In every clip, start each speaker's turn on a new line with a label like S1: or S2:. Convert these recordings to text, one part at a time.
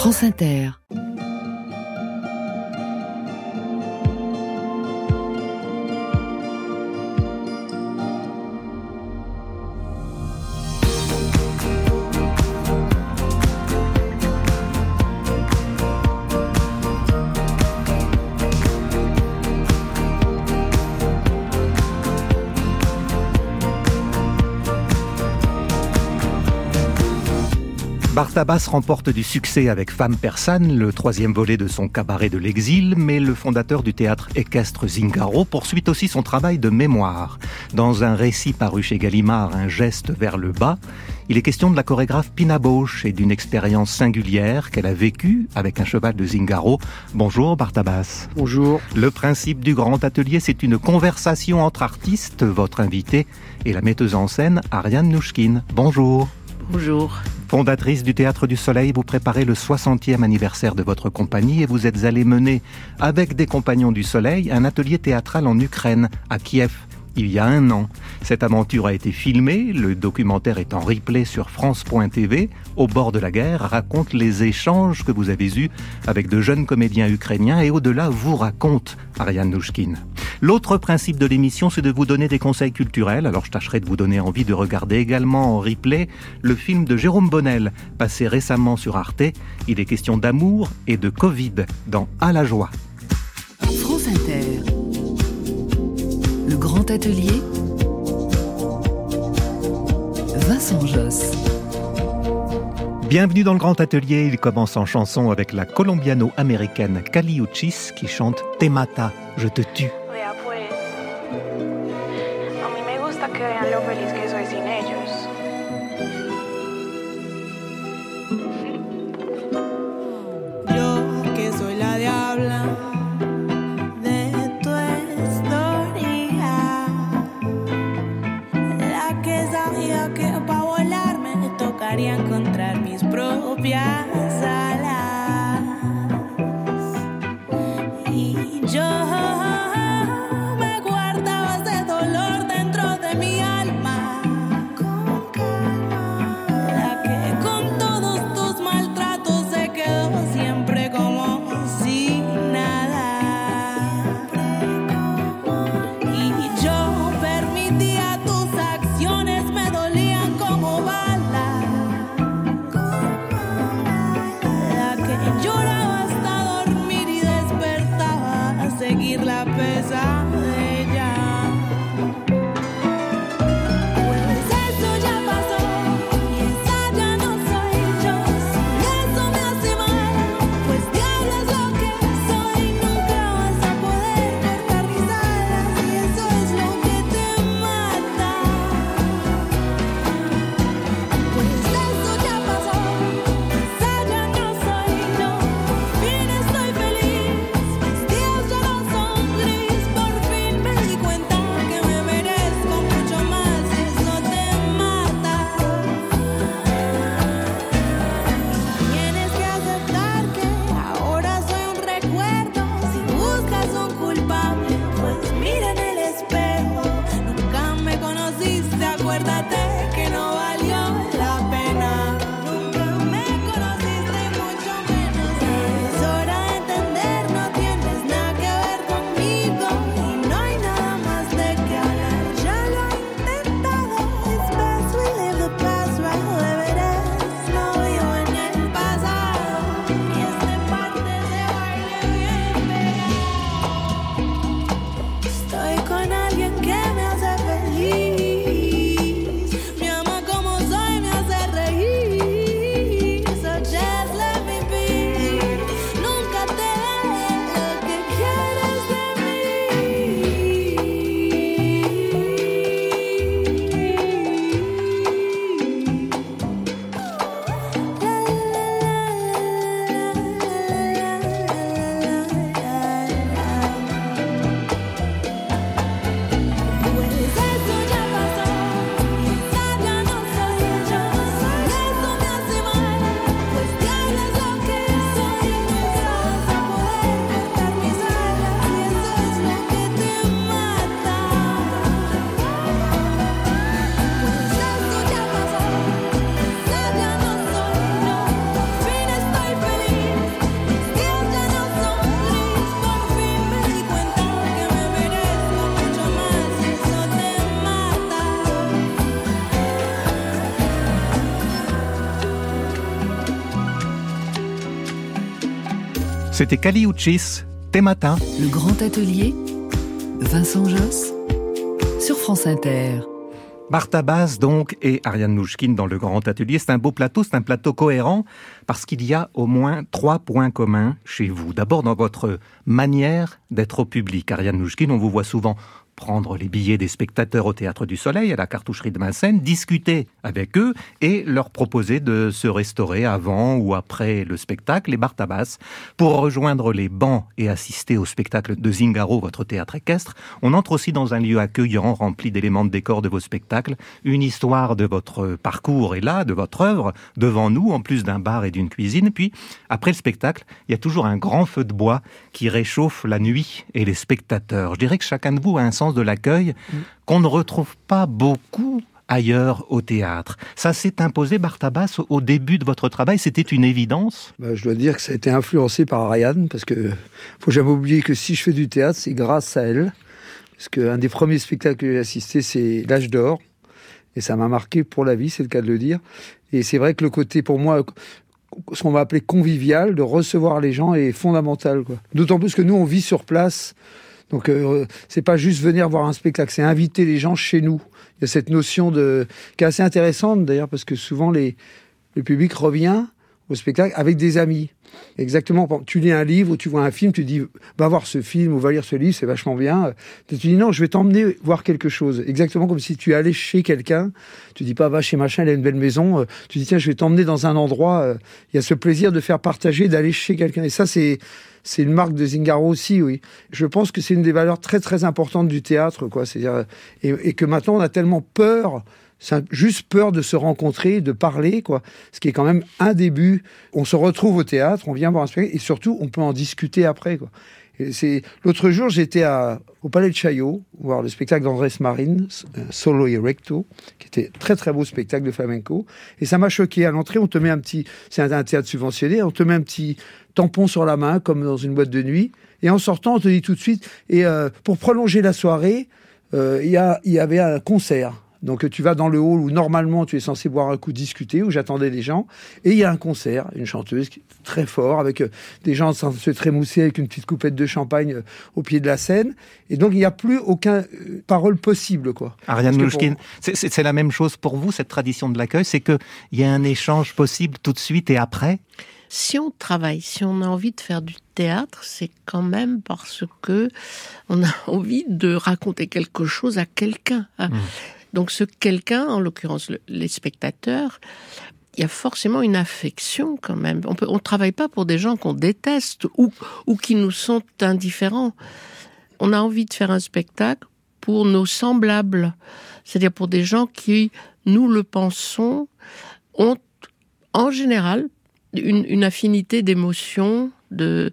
S1: France Inter.
S2: Bartabas remporte du succès avec Femme Persane, le troisième volet de son cabaret de l'exil, mais le fondateur du théâtre équestre Zingaro poursuit aussi son travail de mémoire. Dans un récit paru chez Gallimard, Un geste vers le bas, il est question de la chorégraphe Pina Bausch et d'une expérience singulière qu'elle a vécue avec un cheval de Zingaro. Bonjour Bartabas.
S3: Bonjour.
S2: Le principe du grand atelier, c'est une conversation entre artistes, votre invité est la metteuse en scène Ariane Nouchkine. Bonjour.
S1: Bonjour.
S2: Fondatrice du Théâtre du Soleil, vous préparez le 60e anniversaire de votre compagnie et vous êtes allée mener, avec des compagnons du Soleil, un atelier théâtral en Ukraine, à Kiev, il y a 1 an. Cette aventure a été filmée, le documentaire est en replay sur France.tv, Au bord de la guerre, raconte les échanges que vous avez eus avec de jeunes comédiens ukrainiens et au-delà vous raconte Ariane Nouchkine. L'autre principe de l'émission, c'est de vous donner des conseils culturels, alors je tâcherai de vous donner envie de regarder également en replay le film de Jérôme Bonnel, passé récemment sur Arte. Il est question d'amour et de Covid dans À la joie.
S1: France Inter. Le grand atelier. Vincent Josse.
S2: Bienvenue dans le grand atelier. Il commence en chanson avec la colombiano-américaine Kali Uchis qui chante Te mata, je te tue.
S4: Encontrar mis propias alas y yo me guardaba ese dolor dentro de mi alma, con calma, la que con todos tus maltratos se quedó siempre como si nada, y yo permitía tus acciones me dolían como balas.
S2: C'était Kali Uchis, Temata.
S1: Le grand atelier, Vincent Josse, sur France Inter.
S2: Martha Bass donc et Ariane Nouchkine dans le grand atelier. C'est un beau plateau, c'est un plateau cohérent parce qu'il y a au moins 3 points communs chez vous. D'abord dans votre manière d'être au public. Ariane Nouchkine, on vous voit souvent prendre les billets des spectateurs au Théâtre du Soleil, à la cartoucherie de Vincennes, discuter avec eux et leur proposer de se restaurer avant ou après le spectacle. Et Martha Bass, pour rejoindre les bancs et assister au spectacle de Zingaro, votre théâtre équestre, on entre aussi dans un lieu accueillant, rempli d'éléments de décor de vos spectacles. Une histoire de votre parcours est là, de votre œuvre, devant nous, en plus d'un bar et d'une cuisine. Puis, après le spectacle, il y a toujours un grand feu de bois qui réchauffe la nuit et les spectateurs. Je dirais que chacun de vous a un sens de l'accueil qu'on ne retrouve pas beaucoup ailleurs au théâtre. Ça s'est imposé, Martha Bass, au début de votre travail, c'était une évidence?
S3: Je dois dire que ça a été influencé par Ariane, parce que faut jamais oublier que si je fais du théâtre, c'est grâce à elle. Parce qu'un des premiers spectacles que j'ai assisté, c'est L'Âge d'Or, et ça m'a marqué pour la vie, c'est le cas de le dire. Et c'est vrai que le côté, pour moi, ce qu'on va appeler convivial, de recevoir les gens, est fondamental, quoi. D'autant plus que nous, on vit sur place. Donc, c'est pas juste venir voir un spectacle, c'est inviter les gens chez nous. Il y a cette notion qui est assez intéressante d'ailleurs, parce que souvent le public revient au spectacle avec des amis. Exactement, tu lis un livre ou tu vois un film, tu dis va voir ce film ou va lire ce livre, c'est vachement bien. Tu dis non, je vais t'emmener voir quelque chose. Exactement comme si tu allais chez quelqu'un. Tu dis pas va chez machin, il a une belle maison. Tu dis tiens, je vais t'emmener dans un endroit. Il y a ce plaisir de faire partager, d'aller chez quelqu'un. Et ça, c'est une marque de Zingaro aussi, oui. Je pense que c'est une des valeurs très très importantes du théâtre, quoi. C'est-à-dire, et que maintenant on a tellement peur. C'est juste peur de se rencontrer, de parler, quoi. Ce qui est quand même un début. On se retrouve au théâtre, on vient voir un spectacle, et surtout, on peut en discuter après, quoi. L'autre jour, j'étais au Palais de Chaillot, voir le spectacle d'Andrés Marin, Solo y Recto, qui était un très très beau spectacle de flamenco. Et ça m'a choqué. À l'entrée, on te met c'est un théâtre subventionné, on te met un petit tampon sur la main, comme dans une boîte de nuit. Et en sortant, on te dit tout de suite, et pour prolonger la soirée, il y avait un concert. Donc tu vas dans le hall où normalement tu es censé boire un coup, discuter, où j'attendais les gens, et il y a un concert, une chanteuse qui est très fort, avec des gens en train de se trémousser avec une petite coupette de champagne au pied de la scène, et donc il n'y a plus aucun parole possible, quoi.
S2: Ariane Nouchkine, c'est la même chose pour vous, cette tradition de l'accueil, c'est qu'il y a un échange possible tout de suite et après?
S5: Si on travaille, si on a envie de faire du théâtre, c'est quand même parce que on a envie de raconter quelque chose à quelqu'un. Donc ce quelqu'un, en l'occurrence les spectateurs, il y a forcément une affection quand même. On travaille pas pour des gens qu'on déteste ou qui nous sont indifférents. On a envie de faire un spectacle pour nos semblables, c'est-à-dire pour des gens qui, nous le pensons, ont en général une affinité d'émotion, je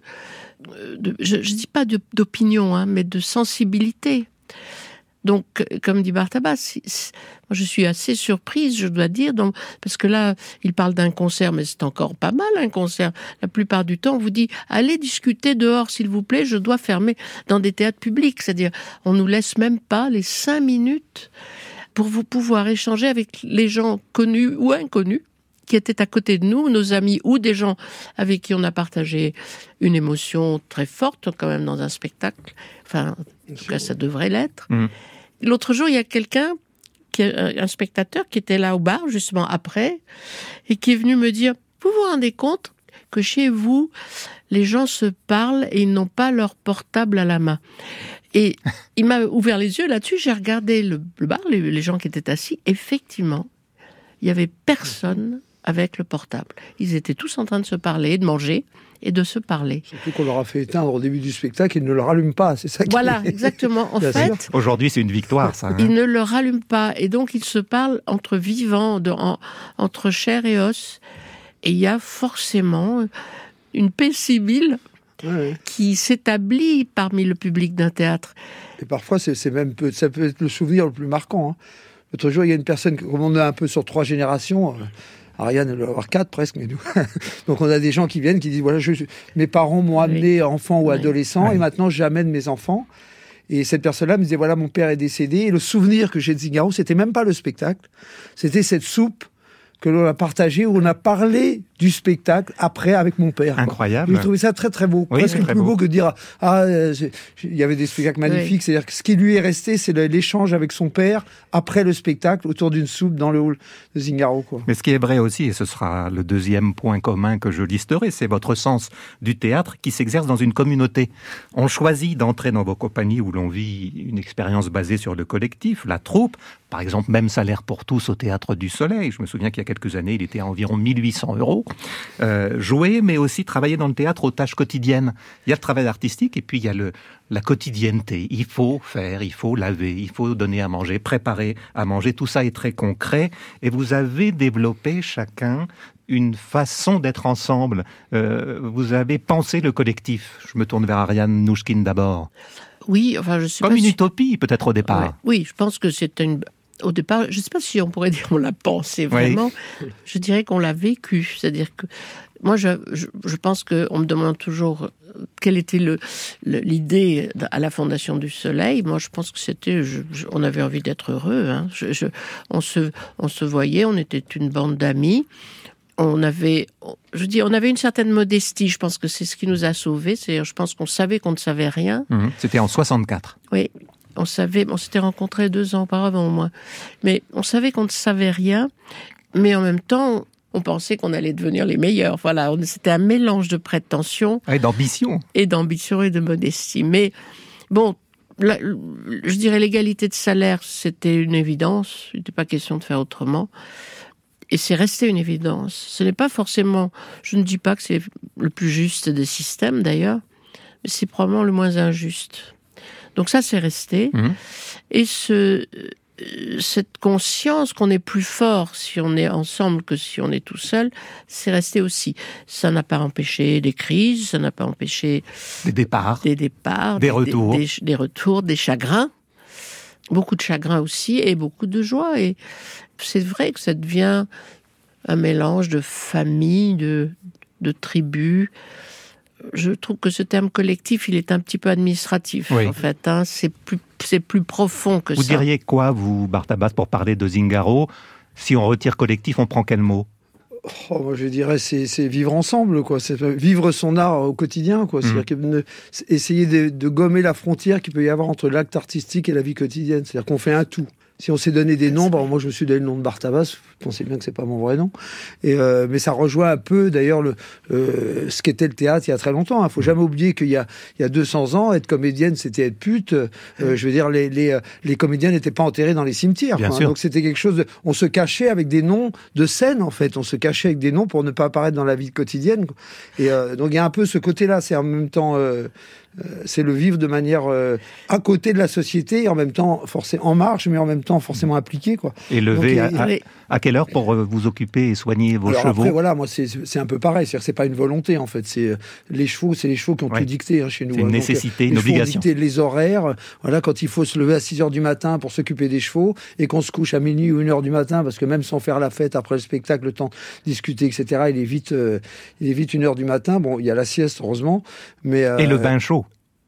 S5: dis pas d'opinion, mais de sensibilité. Donc, comme dit Martha Bass, moi je suis assez surprise, je dois dire, parce que là, il parle d'un concert, mais c'est encore pas mal un concert. La plupart du temps, on vous dit, allez discuter dehors, s'il vous plaît, je dois fermer dans des théâtres publics. C'est-à-dire, on nous laisse même pas les 5 minutes pour vous pouvoir échanger avec les gens connus ou inconnus qui étaient à côté de nous, nos amis ou des gens avec qui on a partagé une émotion très forte quand même dans un spectacle. Enfin, en tout cas, ça devrait l'être. L'autre jour, il y a quelqu'un, un spectateur qui était là au bar, justement après, et qui est venu me dire, vous vous rendez compte que chez vous, les gens se parlent et ils n'ont pas leur portable à la main. Et il m'a ouvert les yeux là-dessus, j'ai regardé le bar, les gens qui étaient assis. Effectivement, il n'y avait personne avec le portable. Ils étaient tous en train de se parler, de manger et de se parler.
S3: Surtout qu'on leur a fait éteindre au début du spectacle, ils ne le rallument pas, c'est ça qui
S5: Voilà, exactement. En fait,
S2: aujourd'hui, c'est une victoire, ça.
S5: Ils ne le rallument pas. Et donc, ils se parlent entre vivants, entre chair et os. Et il y a forcément une paix civile qui s'établit parmi le public d'un théâtre.
S3: Et parfois, ça peut être le souvenir le plus marquant. L'autre jour, il y a une personne, comme on est un peu sur 3 générations, Ariane, elle doit avoir 4 presque, mais nous. Donc on a des gens qui viennent, qui disent, voilà, mes parents m'ont amené enfant ou adolescent, et maintenant j'amène mes enfants. Et cette personne-là me disait, voilà, mon père est décédé, et le souvenir que j'ai de Zingaro, c'était même pas le spectacle, c'était cette soupe que l'on a partagée, où on a parlé du spectacle après avec mon père.
S2: Incroyable.
S3: J'ai trouvé ça très très beau.
S2: Oui,
S3: Presque
S2: c'est très
S3: plus beau
S2: beau
S3: que de dire il y avait des spectacles magnifiques. C'est-à-dire que ce qui lui est resté, c'est l'échange avec son père après le spectacle autour d'une soupe dans le hall de Zingaro, quoi.
S2: Mais ce qui est vrai aussi, et ce sera le deuxième point commun que je listerai, c'est votre sens du théâtre qui s'exerce dans une communauté. On choisit d'entrer dans vos compagnies où l'on vit une expérience basée sur le collectif, la troupe. Par exemple, même salaire pour tous au Théâtre du Soleil. Je me souviens qu'il y a quelques années, il était à environ 1800 €. Jouer, mais aussi travailler dans le théâtre aux tâches quotidiennes. Il y a le travail artistique et puis il y a la quotidienneté. Il faut faire, il faut laver, il faut donner à manger, préparer à manger. Tout ça est très concret. Et vous avez développé chacun une façon d'être ensemble. Vous avez pensé le collectif. Je me tourne vers Ariane Nouchkine d'abord.
S5: Oui, enfin, je sais
S2: Comme
S5: pas
S2: une
S5: si...
S2: utopie, peut-être au départ.
S5: Ouais. Oui, je pense que c'était au départ, je ne sais pas si on pourrait dire qu'on l'a pensé vraiment. Oui. Je dirais qu'on l'a vécu. C'est-à-dire que moi, je pense qu'on me demande toujours quelle était l'idée à la Fondation du Soleil. Moi, je pense que c'était, on avait envie d'être heureux. Hein. On se voyait, on était une bande d'amis. On avait une certaine modestie. Je pense que c'est ce qui nous a sauvés. Je pense qu'on savait qu'on ne savait rien.
S2: C'était en 64.
S5: Oui. On s'était rencontrés 2 ans auparavant au moins. Mais on savait qu'on ne savait rien, mais en même temps, on pensait qu'on allait devenir les meilleurs. Voilà, c'était un mélange de prétention.
S2: Et d'ambition.
S5: Et d'ambition et de modestie. Mais bon, je dirais l'égalité de salaire, c'était une évidence. Il n'était pas question de faire autrement. Et c'est resté une évidence. Ce n'est pas forcément... Je ne dis pas que c'est le plus juste des systèmes, d'ailleurs, mais c'est probablement le moins injuste. Donc ça, c'est resté. Et cette conscience qu'on est plus fort si on est ensemble que si on est tout seul, c'est resté aussi. Ça n'a pas empêché des crises, ça n'a pas empêché...
S2: Des départs, des
S5: retours, des chagrins. Beaucoup de chagrins aussi et beaucoup de joie. Et c'est vrai que ça devient un mélange de famille, de tribus. Je trouve que ce terme collectif, il est un petit peu administratif, en fait. Hein. C'est plus profond que ça.
S2: Vous diriez quoi, vous, Bartabas, pour parler de Zingaro? Si on retire collectif, on prend quel mot?
S3: Moi, je dirais c'est vivre ensemble, quoi. C'est vivre son art au quotidien, quoi. C'est-à-dire essayer de gommer la frontière qu'il peut y avoir entre l'acte artistique et la vie quotidienne. C'est-à-dire qu'on fait un tout. Si on s'est donné des noms, moi je me suis donné le nom de Bartabas, vous pensez bien que c'est pas mon vrai nom. Mais ça rejoint un peu d'ailleurs ce qu'était le théâtre il y a très longtemps. Faut jamais oublier qu'il y a 200 ans, être comédienne, c'était être pute. Je veux dire, les comédiens n'étaient pas enterrés dans les cimetières.
S2: Bien sûr.
S3: Donc c'était quelque chose on se cachait avec des noms de scène, en fait. On se cachait avec des noms pour ne pas apparaître dans la vie quotidienne. Et donc il y a un peu ce côté-là. C'est en même temps... c'est le vivre de manière à côté de la société et en même temps en marge, mais en même temps forcément appliqué, quoi.
S2: Et lever à quelle heure pour vous occuper et soigner vos chevaux?
S3: Après, voilà, moi c'est un peu pareil, c'est-à-dire que c'est pas une volonté, en fait. C'est les chevaux qui ont tout dicté, hein, chez nous.
S2: C'est une nécessité, une obligation.
S3: Dicté les horaires. Voilà, quand il faut se lever à 6h du matin pour s'occuper des chevaux et qu'on se couche à minuit ou 1h du matin, parce que même sans faire la fête après le spectacle, le temps de discuter, etc., il est vite 1h du matin. Bon, il y a la sieste, heureusement, mais
S2: et le bain chaud.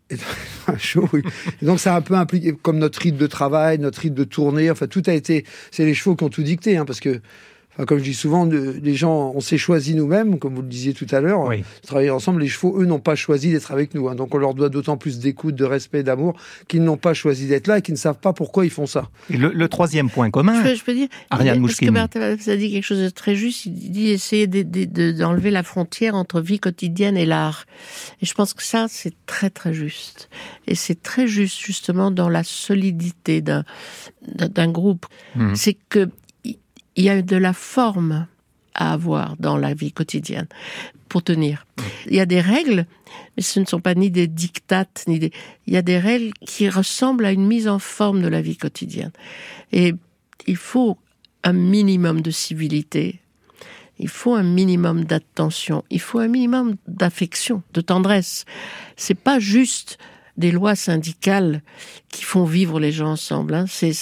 S3: Chaud, oui. Et donc ça a un peu impliqué, comme notre rythme de travail, notre rythme de tournée, enfin tout a été, c'est les chevaux qui ont tout dicté, hein, parce que, enfin, comme je dis souvent, les gens, on s'est choisis nous-mêmes, comme vous le disiez tout à l'heure,
S2: oui.
S3: Travailler ensemble, les chevaux, eux, n'ont pas choisi d'être avec nous, hein, donc on leur doit d'autant plus d'écoute, de respect, d'amour, qu'ils n'ont pas choisi d'être là et qu'ils ne savent pas pourquoi ils font ça.
S2: Et le troisième point commun,
S5: je peux dire,
S2: Ariane Nouchkine.
S5: Parce que Barthabas a dit quelque chose de très juste, il dit essayer d'enlever la frontière entre vie quotidienne et l'art. Et je pense que ça, c'est très très juste. Et c'est très juste, justement, dans la solidité d'un groupe. C'est que il y a de la forme à avoir dans la vie quotidienne pour tenir. Il y a des règles, mais ce ne sont pas ni des dictates, il y a des règles qui ressemblent à une mise en forme de la vie quotidienne. Et il faut un minimum de civilité, il faut un minimum d'attention, il faut un minimum d'affection, de tendresse. C'est pas juste des lois syndicales qui font vivre les gens ensemble. Hein. C'est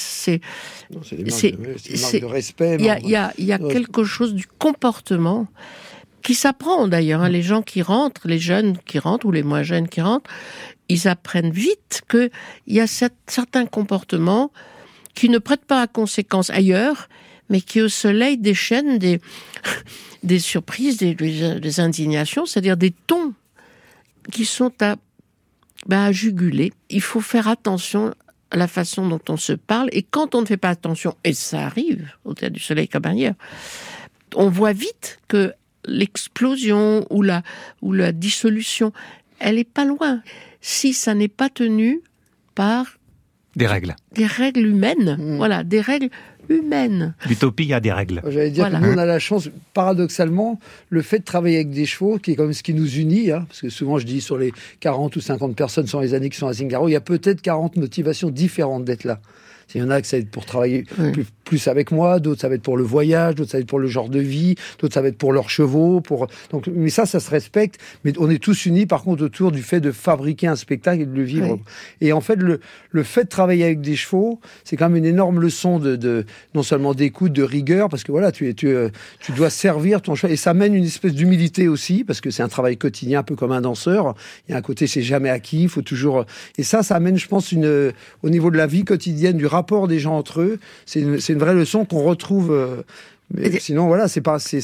S3: des marques de respect.
S5: Il y a quelque chose du comportement qui s'apprend d'ailleurs. Hein. Les gens qui rentrent, les jeunes qui rentrent ou les moins jeunes qui rentrent, ils apprennent vite qu'il y a certains comportements qui ne prêtent pas à conséquence ailleurs, mais qui au soleil déchaîne des surprises, des indignations, c'est-à-dire des tons qui sont à juguler. Il faut faire attention à la façon dont on se parle, et quand on ne fait pas attention, et ça arrive au Théâtre du Soleil comme ailleurs, on voit vite que l'explosion ou la dissolution, elle est pas loin. Si ça n'est pas tenu par
S2: Des règles.
S5: des règles humaines, voilà, des règles humaines.
S2: L'utopie a des règles.
S3: J'allais dire
S5: Voilà.
S3: que nous, on a la chance, paradoxalement, le fait de travailler avec des chevaux, qui est quand même ce qui nous unit, hein, parce que souvent je dis sur les 40 ou 50 personnes sur les années qui sont à Zingaro, il y a peut-être 40 motivations différentes d'être là. Il y en a que ça va être pour travailler plus avec moi, d'autres ça va être pour le voyage, d'autres ça va être pour le genre de vie, d'autres ça va être pour leurs chevaux. Donc, mais ça se respecte. Mais on est tous unis par contre autour du fait de fabriquer un spectacle et de le vivre.
S5: Oui.
S3: Et en fait, le fait de travailler avec des chevaux, c'est quand même une énorme leçon de non seulement d'écoute, de rigueur, parce que voilà, tu dois servir ton cheval. Et ça mène une espèce d'humilité aussi, parce que c'est un travail quotidien, un peu comme un danseur. Il y a un côté, c'est jamais acquis, il faut toujours... Et ça amène, je pense, au niveau de la vie quotidienne, du rapport des gens entre eux, c'est une vraie leçon qu'on retrouve. Mais sinon, voilà, c'est pas...
S5: C'est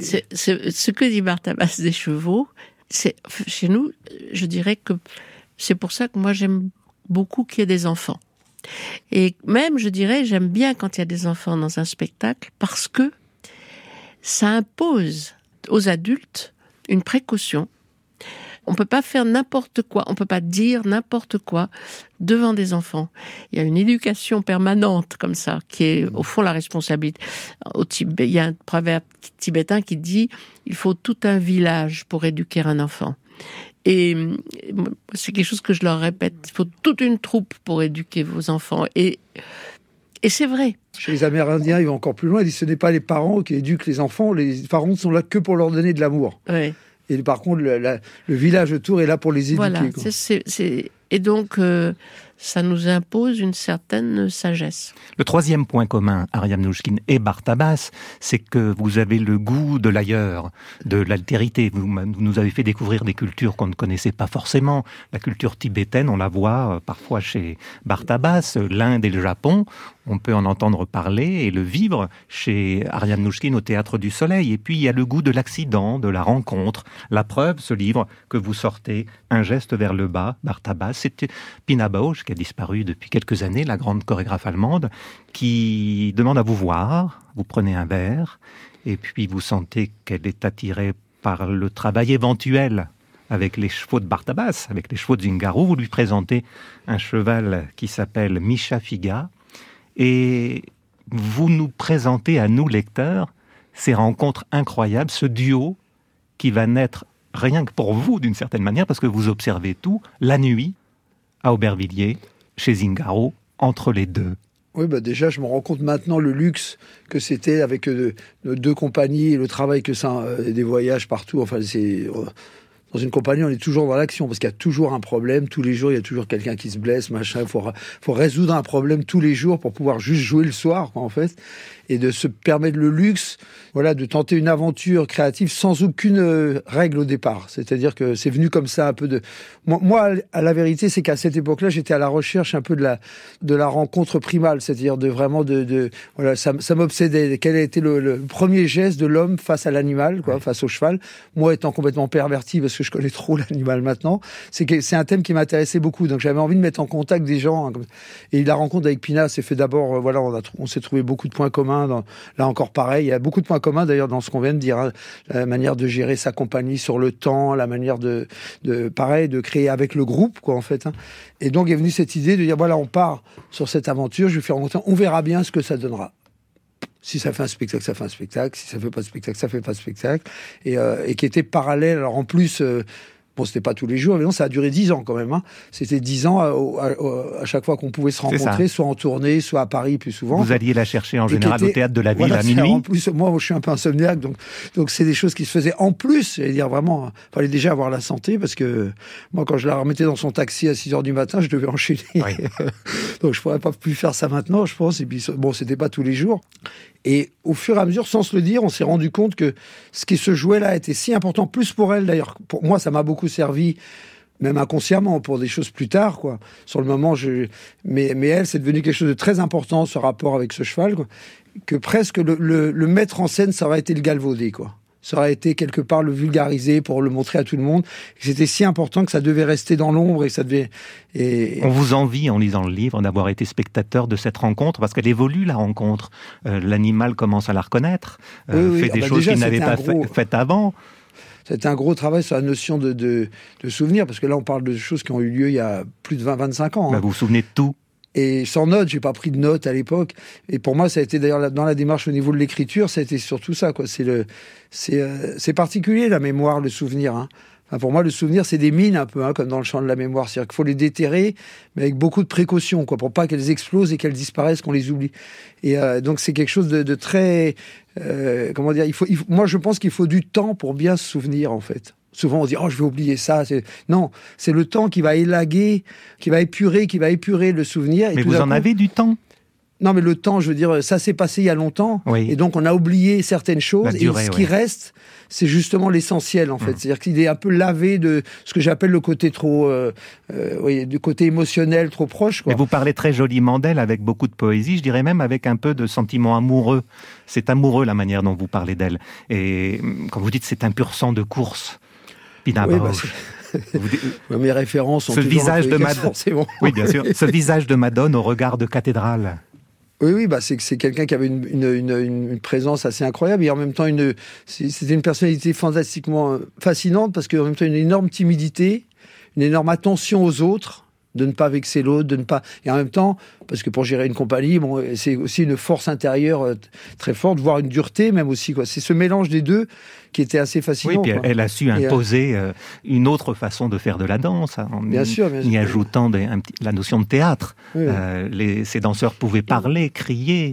S5: ce que dit Bartabas des chevaux. Chez nous, je dirais que c'est pour ça que moi j'aime beaucoup qu'il y ait des enfants. Et même, je dirais, j'aime bien quand il y a des enfants dans un spectacle, parce que ça impose aux adultes une précaution. On ne peut pas faire n'importe quoi, on ne peut pas dire n'importe quoi devant des enfants. Il y a une éducation permanente comme ça, qui est au fond la responsabilité. Il y a un proverbe tibétain qui dit « il faut tout un village pour éduquer un enfant ». Et c'est quelque chose que je leur répète, il faut toute une troupe pour éduquer vos enfants. Et c'est vrai.
S3: Chez les Amérindiens, ils vont encore plus loin, ils disent « ce n'est pas les parents qui éduquent les enfants, les parents sont là que pour leur donner de l'amour ».
S5: Ouais.
S3: Et par contre, le village autour est là pour les éduquer.
S5: Voilà,
S3: quoi.
S5: Et donc, ça nous impose une certaine sagesse.
S2: Le troisième point commun, Ariane Mnouchkine et Bartabas, c'est que vous avez le goût de l'ailleurs, de l'altérité. Vous nous avez fait découvrir des cultures qu'on ne connaissait pas forcément. La culture tibétaine, on la voit parfois chez Bartabas, l'Inde et le Japon. On peut en entendre parler et le vivre chez Ariane Mnouchkine au Théâtre du Soleil. Et puis, il y a le goût de l'accident, de la rencontre. La preuve, ce livre que vous sortez, Un geste vers le bas, Bartabas, c'est Pina Bausch, qui a disparu depuis quelques années, la grande chorégraphe allemande, qui demande à vous voir. Vous prenez un verre et puis vous sentez qu'elle est attirée par le travail éventuel avec les chevaux de Bartabas, avec les chevaux de Zingaro. Vous lui présentez un cheval qui s'appelle Misha Figa. Et vous nous présentez à nous, lecteurs, ces rencontres incroyables, ce duo qui va naître rien que pour vous, d'une certaine manière, parce que vous observez tout, la nuit, à Aubervilliers, chez Zingaro, entre les deux.
S3: Oui, déjà, je me rends compte maintenant le luxe que c'était avec nos deux compagnies, et le travail que ça, des voyages partout. Enfin, dans une compagnie, on est toujours dans l'action, parce qu'il y a toujours un problème. Tous les jours, il y a toujours quelqu'un qui se blesse, machin. Il faut résoudre un problème tous les jours pour pouvoir juste jouer le soir, quoi, en fait. Et de se permettre le luxe, voilà, de tenter une aventure créative sans aucune règle au départ. C'est-à-dire que c'est venu comme ça, un peu de... Moi, à la vérité, c'est qu'à cette époque-là, j'étais à la recherche un peu de la rencontre primale. C'est-à-dire vraiment voilà, ça m'obsédait. Quel a été le premier geste de l'homme face à l'animal, quoi, face au cheval. Moi, étant complètement perverti, parce que je connais trop l'animal maintenant, c'est un thème qui m'intéressait beaucoup. Donc, j'avais envie de mettre en contact des gens. Hein, et la rencontre avec Pina s'est fait d'abord, voilà, on s'est trouvé beaucoup de points communs. Là encore pareil, il y a beaucoup de points communs d'ailleurs dans ce qu'on vient de dire, hein. La manière de gérer sa compagnie sur le temps, la manière de créer avec le groupe, quoi, en fait, hein. Et donc est venue cette idée de dire voilà, on part sur cette aventure, je vais faire rencontrer, on verra bien ce que ça donnera. Si ça fait un spectacle, ça fait un spectacle. Si ça fait pas de spectacle, ça fait pas de spectacle. Et qui était parallèle. Alors en plus, bon, c'était pas tous les jours, mais non, ça a duré 10 ans quand même, hein. C'était 10 ans à chaque fois qu'on pouvait se rencontrer, soit en tournée, soit à Paris plus souvent.
S2: Vous alliez la chercher en général au Théâtre de la Ville, voilà, à minuit.
S3: En plus, moi, je suis un peu insomniaque, donc c'est des choses qui se faisaient en plus. J'allais dire vraiment, fallait déjà avoir la santé, parce que moi, quand je la remettais dans son taxi à 6h du matin, je devais enchaîner. Oui. Donc je pourrais pas plus faire ça maintenant, je pense. Et puis bon, c'était pas tous les jours. Et au fur et à mesure, sans se le dire, on s'est rendu compte que ce qui se jouait là était si important, plus pour elle d'ailleurs. Pour moi, ça m'a beaucoup servi même inconsciemment, pour des choses plus tard, quoi. Sur le moment, mais elle, c'est devenu quelque chose de très important, ce rapport avec ce cheval, quoi, que presque le mettre en scène, ça aurait été le galvauder, quoi. Ça aurait été quelque part le vulgariser pour le montrer à tout le monde. C'était si important que ça devait rester dans l'ombre et ça devait...
S2: On vous envie, en lisant le livre, d'avoir été spectateur de cette rencontre, parce qu'elle évolue, la rencontre. L'animal commence à la reconnaître, fait des choses qu'il n'avait pas faites avant.
S3: C'était un gros travail sur la notion de souvenir, parce que là, on parle de choses qui ont eu lieu il y a plus de 25 ans.
S2: Vous vous souvenez de tout?
S3: Et sans notes, j'ai pas pris de notes à l'époque. Et pour moi, ça a été d'ailleurs dans la démarche au niveau de l'écriture, ça a été surtout ça, quoi. C'est particulier, la mémoire, le souvenir, hein. Enfin, pour moi, le souvenir, c'est des mines un peu, hein, comme dans le champ de la mémoire. C'est-à-dire qu'il faut les déterrer, mais avec beaucoup de précautions, quoi, pour pas qu'elles explosent et qu'elles disparaissent, qu'on les oublie. Et donc, c'est quelque chose de très... comment dire, moi, je pense qu'il faut du temps pour bien se souvenir, en fait. Souvent, on se dit, je vais oublier ça. Non, c'est le temps qui va élaguer, qui va épurer le souvenir.
S2: Mais vous en avez du temps?
S3: Non, mais le temps, je veux dire, ça s'est passé il y a longtemps.
S2: Oui.
S3: Et donc, on a oublié certaines choses.
S2: Durée,
S3: et ce qui reste, c'est justement l'essentiel, en fait. C'est-à-dire qu'il est un peu lavé de ce que j'appelle le côté trop... du côté émotionnel, trop proche, quoi.
S2: Mais vous parlez très joliment d'elle, avec beaucoup de poésie, je dirais même avec un peu de sentiment amoureux. C'est amoureux, la manière dont vous parlez d'elle. Et quand vous dites c'est un pur sang de course, Pina Bausch.
S3: Mes références sont
S2: ce visage de Madone.
S3: Bon.
S2: Oui, bien sûr. Ce visage de Madone au regard de cathédrale.
S3: Oui, c'est quelqu'un qui avait une présence assez incroyable et en même temps c'était une personnalité fantastiquement fascinante parce qu'en même temps une énorme timidité, une énorme attention aux autres, de ne pas vexer l'autre, et en même temps, parce que pour gérer une compagnie, c'est aussi une force intérieure très forte, voire une dureté même aussi, quoi. C'est ce mélange des deux qui était assez fascinant.
S2: Oui, puis elle a su imposer une autre façon de faire de la danse, en y ajoutant la notion de théâtre. Oui. Ces danseurs pouvaient parler, crier.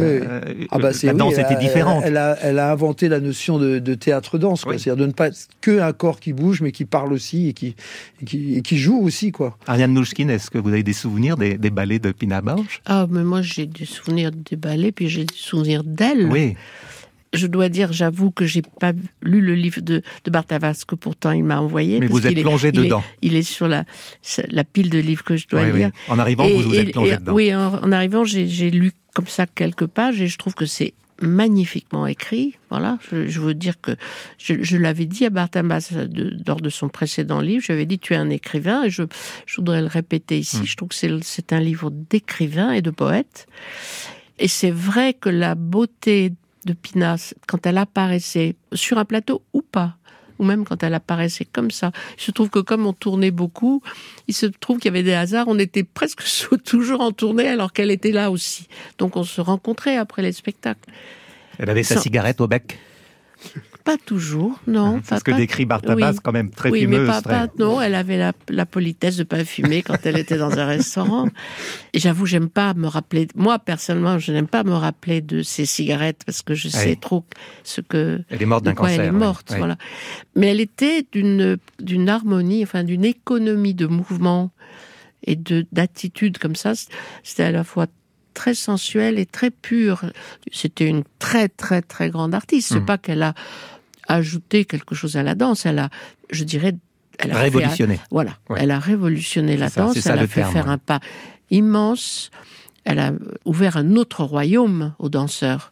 S2: La danse était différente.
S3: Elle a inventé la notion de théâtre-danse, quoi. C'est-à-dire de ne pas être qu'un corps qui bouge, mais qui parle aussi et qui joue aussi, quoi.
S2: Ariane Mnouchkine, est-ce que vous avez des souvenirs des ballets de Pina Bausch?
S5: Mais moi j'ai des souvenirs des ballets, puis j'ai des souvenirs d'elle.
S2: Oui.
S5: Je dois dire, j'avoue que j'ai pas lu le livre de Barthavas, que pourtant il m'a envoyé.
S2: Mais vous êtes plongé dedans.
S5: Il est sur la pile de livres que je dois lire.
S2: Oui. En arrivant, vous êtes plongé dedans.
S5: Oui, en arrivant, j'ai lu comme ça quelques pages et je trouve que c'est magnifiquement écrit. Voilà, je veux dire que je l'avais dit à Barthavas lors de son précédent livre. J'avais dit, tu es un écrivain, et je voudrais le répéter ici. Je trouve que c'est un livre d'écrivain et de poète. Et c'est vrai que la beauté de Pina, quand elle apparaissait sur un plateau ou pas, ou même quand elle apparaissait comme ça, il se trouve que comme on tournait beaucoup, il se trouve qu'il y avait des hasards, on était presque toujours en tournée alors qu'elle était là aussi. Donc on se rencontrait après les spectacles.
S2: Elle avait sa cigarette au bec?
S5: Pas toujours, non.
S2: C'est ce que décrit Barthavas, quand même très fumeuse.
S5: Non, elle avait la politesse de pas fumer quand elle était dans un restaurant. Et j'avoue, j'aime pas me rappeler. Moi, personnellement, je n'aime pas me rappeler de ses cigarettes parce que je sais trop ce que.
S2: Elle est morte d'un cancer.
S5: Elle est morte, voilà. Mais elle était d'une harmonie, enfin d'une économie de mouvement et d'attitude comme ça. C'était à la fois très sensuelle et très pure. C'était une très très très grande artiste. C'est pas qu'elle a ajouté quelque chose à la danse. Elle a, je dirais, elle a
S2: révolutionné.
S5: Elle a révolutionné la danse. Elle a fait faire un pas immense. Elle a ouvert un autre royaume aux danseurs.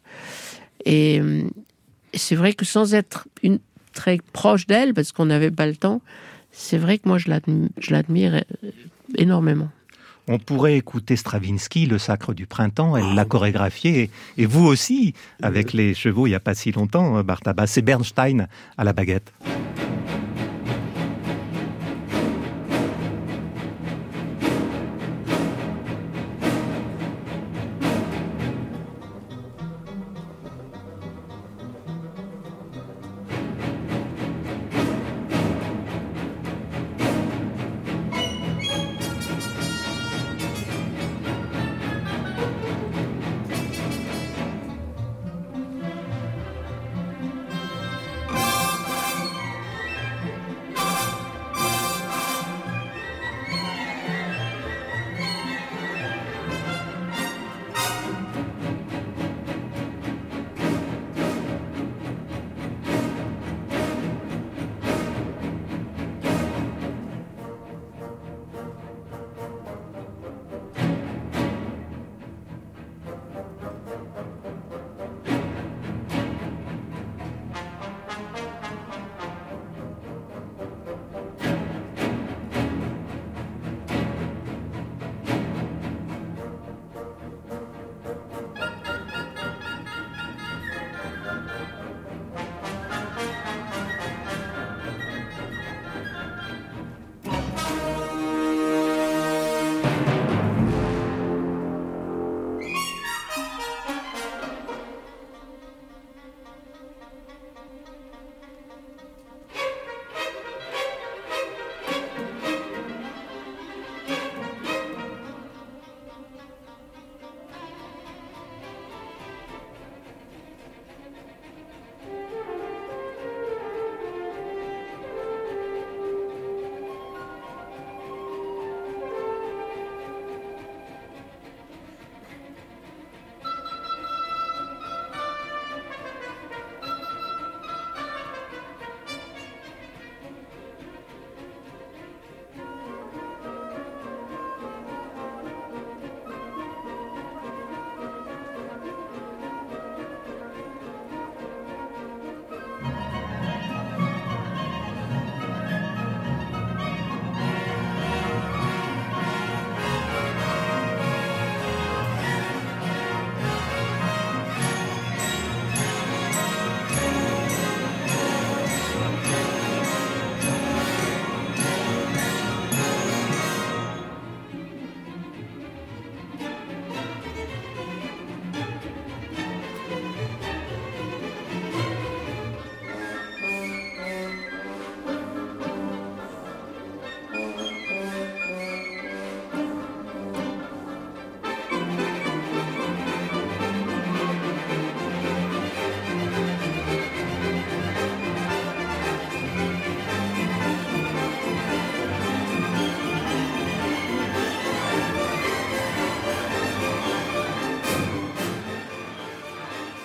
S5: Et c'est vrai que sans être très proche d'elle, parce qu'on n'avait pas le temps, c'est vrai que moi je l'admire énormément.
S2: On pourrait écouter Stravinsky, Le Sacre du Printemps, elle l'a chorégraphié, et vous aussi, avec les chevaux il n'y a pas si longtemps, Barthavas. C'est Bernstein à la baguette.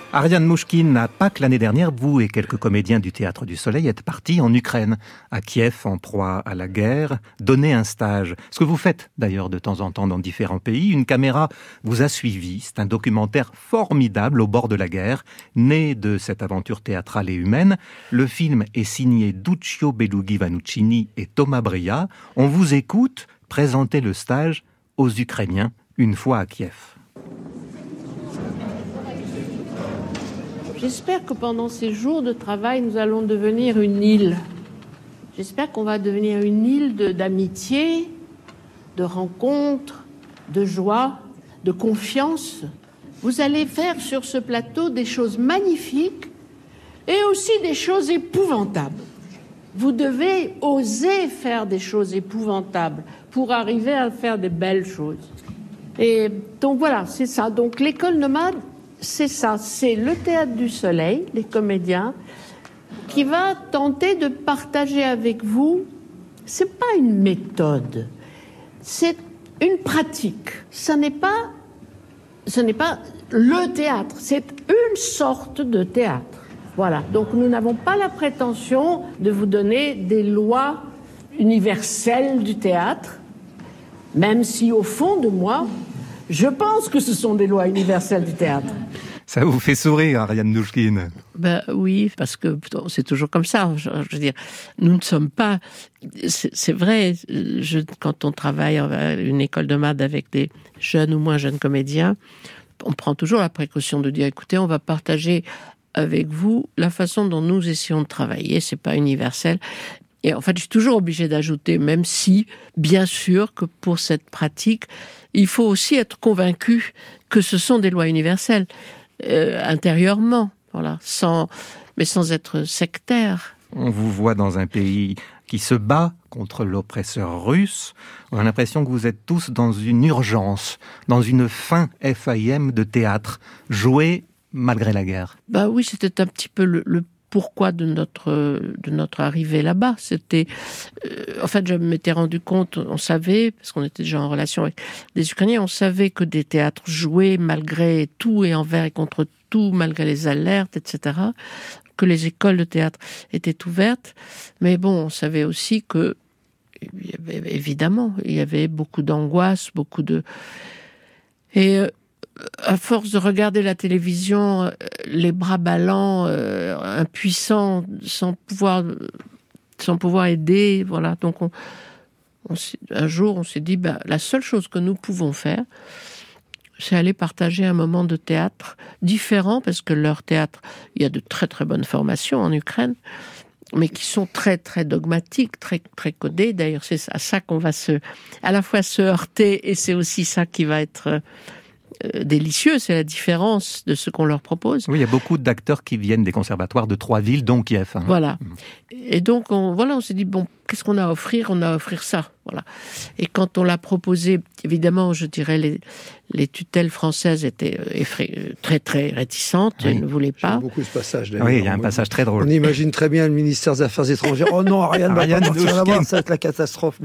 S2: Ariane Mouchkine, à Pâques l'année dernière, vous et quelques comédiens du Théâtre du Soleil êtes partis en Ukraine, à Kiev, en proie à la guerre, donner un stage. Ce que vous faites d'ailleurs de temps en temps dans différents pays. Une caméra vous a suivi. C'est un documentaire formidable au bord de la guerre, né de cette aventure théâtrale et humaine. Le film est signé Duccio Belughi-Vanuccini et Thomas Bria. On vous écoute présenter le stage aux Ukrainiens une fois à Kiev.
S5: J'espère que pendant ces jours de travail, nous allons devenir une île. J'espère qu'on va devenir une île d'amitié, de rencontres, de joie, de confiance. Vous allez faire sur ce plateau des choses magnifiques et aussi des choses épouvantables. Vous devez oser faire des choses épouvantables pour arriver à faire des belles choses. Et donc voilà, c'est ça. Donc l'école nomade, c'est ça, c'est le Théâtre du Soleil, les comédiens, qui va tenter de partager avec vous, c'est pas une méthode, c'est une pratique. Ce n'est pas le théâtre, c'est une sorte de théâtre. Voilà, donc nous n'avons pas la prétention de vous donner des lois universelles du théâtre, même si au fond de moi, je pense que ce sont des lois universelles du théâtre.
S2: Ça vous fait sourire, Ariane Mouchkine?
S5: Ben oui, parce que c'est toujours comme ça. Je veux dire, nous ne sommes pas... C'est vrai, quand on travaille à une école de mode avec des jeunes ou moins jeunes comédiens, on prend toujours la précaution de dire, écoutez, on va partager avec vous la façon dont nous essayons de travailler. C'est pas universel. Et en fait, je suis toujours obligée d'ajouter, même si, bien sûr, que pour cette pratique, il faut aussi être convaincu que ce sont des lois universelles. Intérieurement, voilà, sans être sectaire.
S2: On vous voit dans un pays qui se bat contre l'oppresseur russe. On a l'impression que vous êtes tous dans une urgence, dans une fin FAIM de théâtre, joué malgré la guerre.
S5: Bah oui, c'était un petit peu le pourquoi de notre arrivée là-bas. C'était, en fait, je m'étais rendu compte, on savait, parce qu'on était déjà en relation avec des Ukrainiens, on savait que des théâtres jouaient malgré tout et envers et contre tout, malgré les alertes, etc., que les écoles de théâtre étaient ouvertes. Mais bon, on savait aussi que, évidemment, il y avait beaucoup d'angoisse, Et à force de regarder la télévision, les bras ballants, impuissants, sans pouvoir aider, voilà. Donc un jour, on s'est dit, la seule chose que nous pouvons faire, c'est aller partager un moment de théâtre différent, parce que leur théâtre, il y a de très très bonnes formations en Ukraine, mais qui sont très très dogmatiques, très très codées. D'ailleurs, c'est à ça qu'on va à la fois se heurter, et c'est aussi ça qui va être délicieux, c'est la différence de ce qu'on leur propose.
S2: Oui, il y a beaucoup d'acteurs qui viennent des conservatoires de 3 villes, dont Kiev. Hein.
S5: Voilà. Et donc, on s'est dit, bon, qu'est-ce qu'on a à offrir ? On a à offrir ça. Voilà. Et quand on l'a proposé, évidemment, je dirais, les tutelles françaises étaient très, très réticentes.
S2: Oui.
S5: Elles ne voulaient pas.
S3: J'aime beaucoup ce passage. D'ailleurs.
S2: Oui, il y a un passage très drôle.
S3: On imagine très bien le ministère des Affaires étrangères. Oh non, Ariane va pas partir là-bas, ça va être la catastrophe.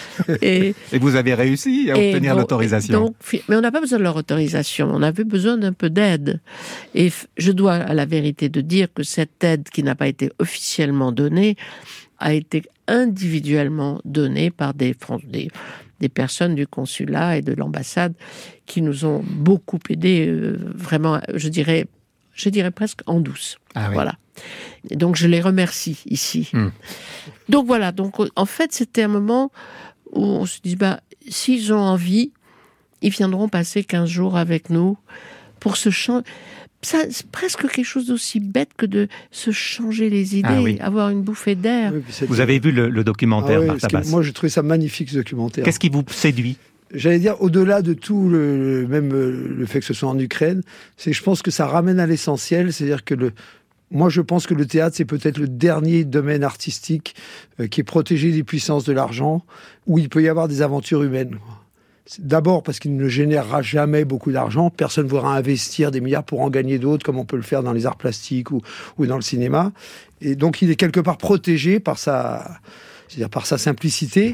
S2: Et vous avez réussi à obtenir l'autorisation.
S5: Mais on n'a pas besoin de leur autorisation. On avait besoin d'un peu d'aide. Et je dois, à la vérité, de dire que cette aide qui n'a pas été officiellement donnée a été individuellement donnée par des personnes du consulat et de l'ambassade qui nous ont beaucoup aidés, vraiment, je dirais presque en douce.
S2: Ah oui.
S5: Voilà. Et donc je les remercie ici. Donc voilà, en fait c'était un moment où on se dit, s'ils ont envie, ils viendront passer 15 jours avec nous pour se changer. Ça, c'est presque quelque chose d'aussi bête que de se changer les idées, avoir une bouffée d'air.
S3: Oui,
S2: vous avez vu le documentaire Martha Bass.
S3: Moi, j'ai trouvé ça magnifique, ce documentaire.
S2: Qu'est-ce qui vous séduit ?
S3: J'allais dire, au-delà de tout, même le fait que ce soit en Ukraine, c'est que je pense que ça ramène à l'essentiel, c'est-à-dire que moi, je pense que le théâtre, c'est peut-être le dernier domaine artistique qui est protégé des puissances de l'argent, où il peut y avoir des aventures humaines. D'abord parce qu'il ne générera jamais beaucoup d'argent. Personne ne voudra investir des milliards pour en gagner d'autres, comme on peut le faire dans les arts plastiques ou dans le cinéma. Et donc, il est quelque part protégé par sa simplicité.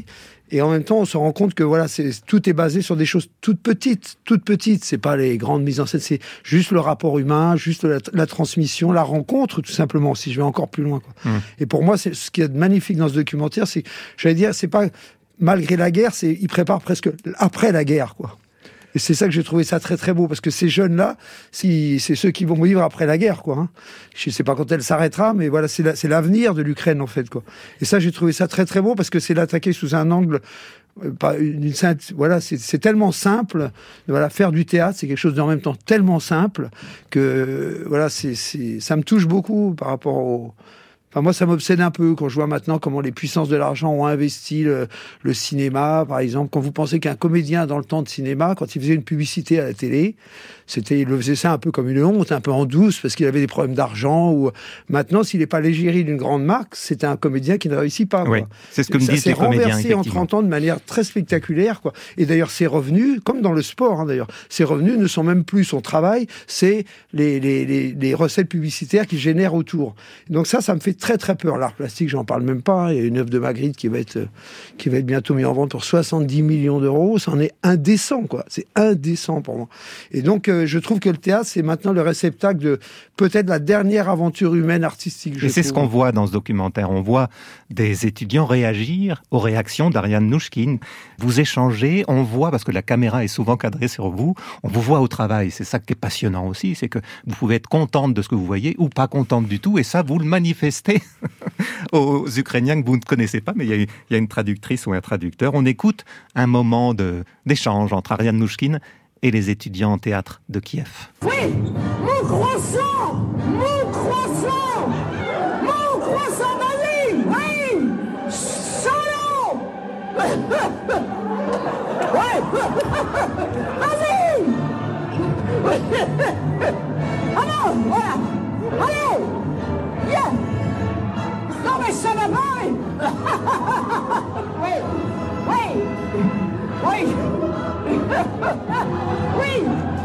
S3: Et en même temps, on se rend compte que voilà, tout est basé sur des choses toutes petites. C'est pas les grandes mises en scène, c'est juste le rapport humain, juste la transmission, la rencontre, tout simplement, si je vais encore plus loin, quoi. Et pour moi, c'est ce qui est magnifique dans ce documentaire, c'est, j'allais dire, c'est pas malgré la guerre, il prépare presque après la guerre, quoi. Et c'est ça que j'ai trouvé ça très très beau, parce que ces jeunes-là, c'est ceux qui vont vivre après la guerre, quoi. Je sais pas quand elle s'arrêtera, mais voilà, c'est l'avenir de l'Ukraine, en fait, quoi. Et ça, j'ai trouvé ça très très beau, parce que c'est l'attaquer sous un angle, voilà, c'est tellement simple. Voilà, faire du théâtre, c'est quelque chose d'en même temps tellement simple que voilà, ça me touche beaucoup par rapport au. Enfin, moi, ça m'obsède un peu quand je vois maintenant comment les puissances de l'argent ont investi le cinéma, par exemple. Quand vous pensez qu'un comédien, dans le temps de cinéma, quand il faisait une publicité à la télé, il le faisait ça un peu comme une honte, un peu en douce, parce qu'il avait des problèmes d'argent. Ou maintenant, s'il n'est pas l'égérie d'une grande marque, c'est un comédien qui ne réussit pas.
S2: Oui,
S3: quoi.
S2: C'est ce que me disent les comédiens.
S3: Ça s'est renversé en 30 ans de manière très spectaculaire, quoi. Et d'ailleurs, ses revenus, comme dans le sport, d'ailleurs, ses revenus ne sont même plus son travail, c'est les recettes publicitaires qu'il génère autour. Donc ça me fait très très peur. L'art plastique, j'en parle même pas. Il y a une œuvre de Magritte qui va être bientôt mise en vente pour 70 millions d'euros. C'en est indécent, quoi. C'est indécent pour moi. Et donc, je trouve que le théâtre, c'est maintenant le réceptacle de peut-être la dernière aventure humaine artistique.
S2: Et c'est ce qu'on voit dans ce documentaire. On voit des étudiants réagir aux réactions d'Ariane Nouchkine. Vous échangez, on voit, parce que la caméra est souvent cadrée sur vous, on vous voit au travail. C'est ça qui est passionnant aussi, c'est que vous pouvez être contente de ce que vous voyez ou pas contente du tout, et ça, vous le manifestez aux Ukrainiens que vous ne connaissez pas, mais il y a une traductrice ou un traducteur. On écoute un moment d'échange entre Ariane Nouchkine et les étudiants en théâtre de Kiev.
S6: Oui, mon croissant, mon croissant, mon croissant, vas-y, oui, solo, ouais, vas-y, alors, voilà, allez, viens, non mais ça va pas, oui, oui, oui. Oui.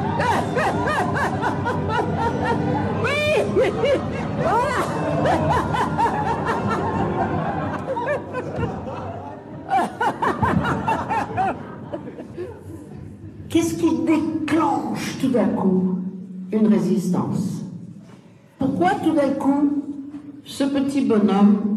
S6: Oui. Voilà. Qu'est-ce qui déclenche tout d'un coup une résistance? Pourquoi tout d'un coup ce petit bonhomme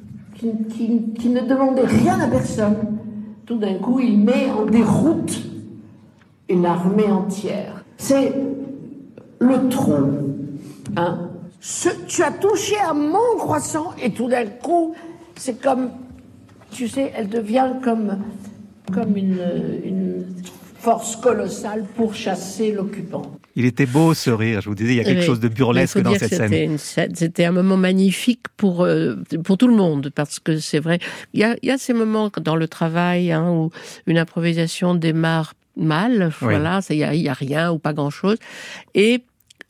S6: qui ne demandait rien à personne, tout d'un coup il met en déroute une armée entière? C'est le tronc. Hein? Tu as touché à mon croissant et tout d'un coup, c'est comme, tu sais, elle devient comme une force colossale pour chasser l'occupant.
S2: Il était beau ce rire, je vous disais, il y a quelque chose de burlesque dans cette scène.
S5: C'était un moment magnifique pour tout le monde, parce que c'est vrai, il y a ces moments dans le travail où une improvisation démarre mal, oui. Voilà, il y a rien ou pas grand-chose, et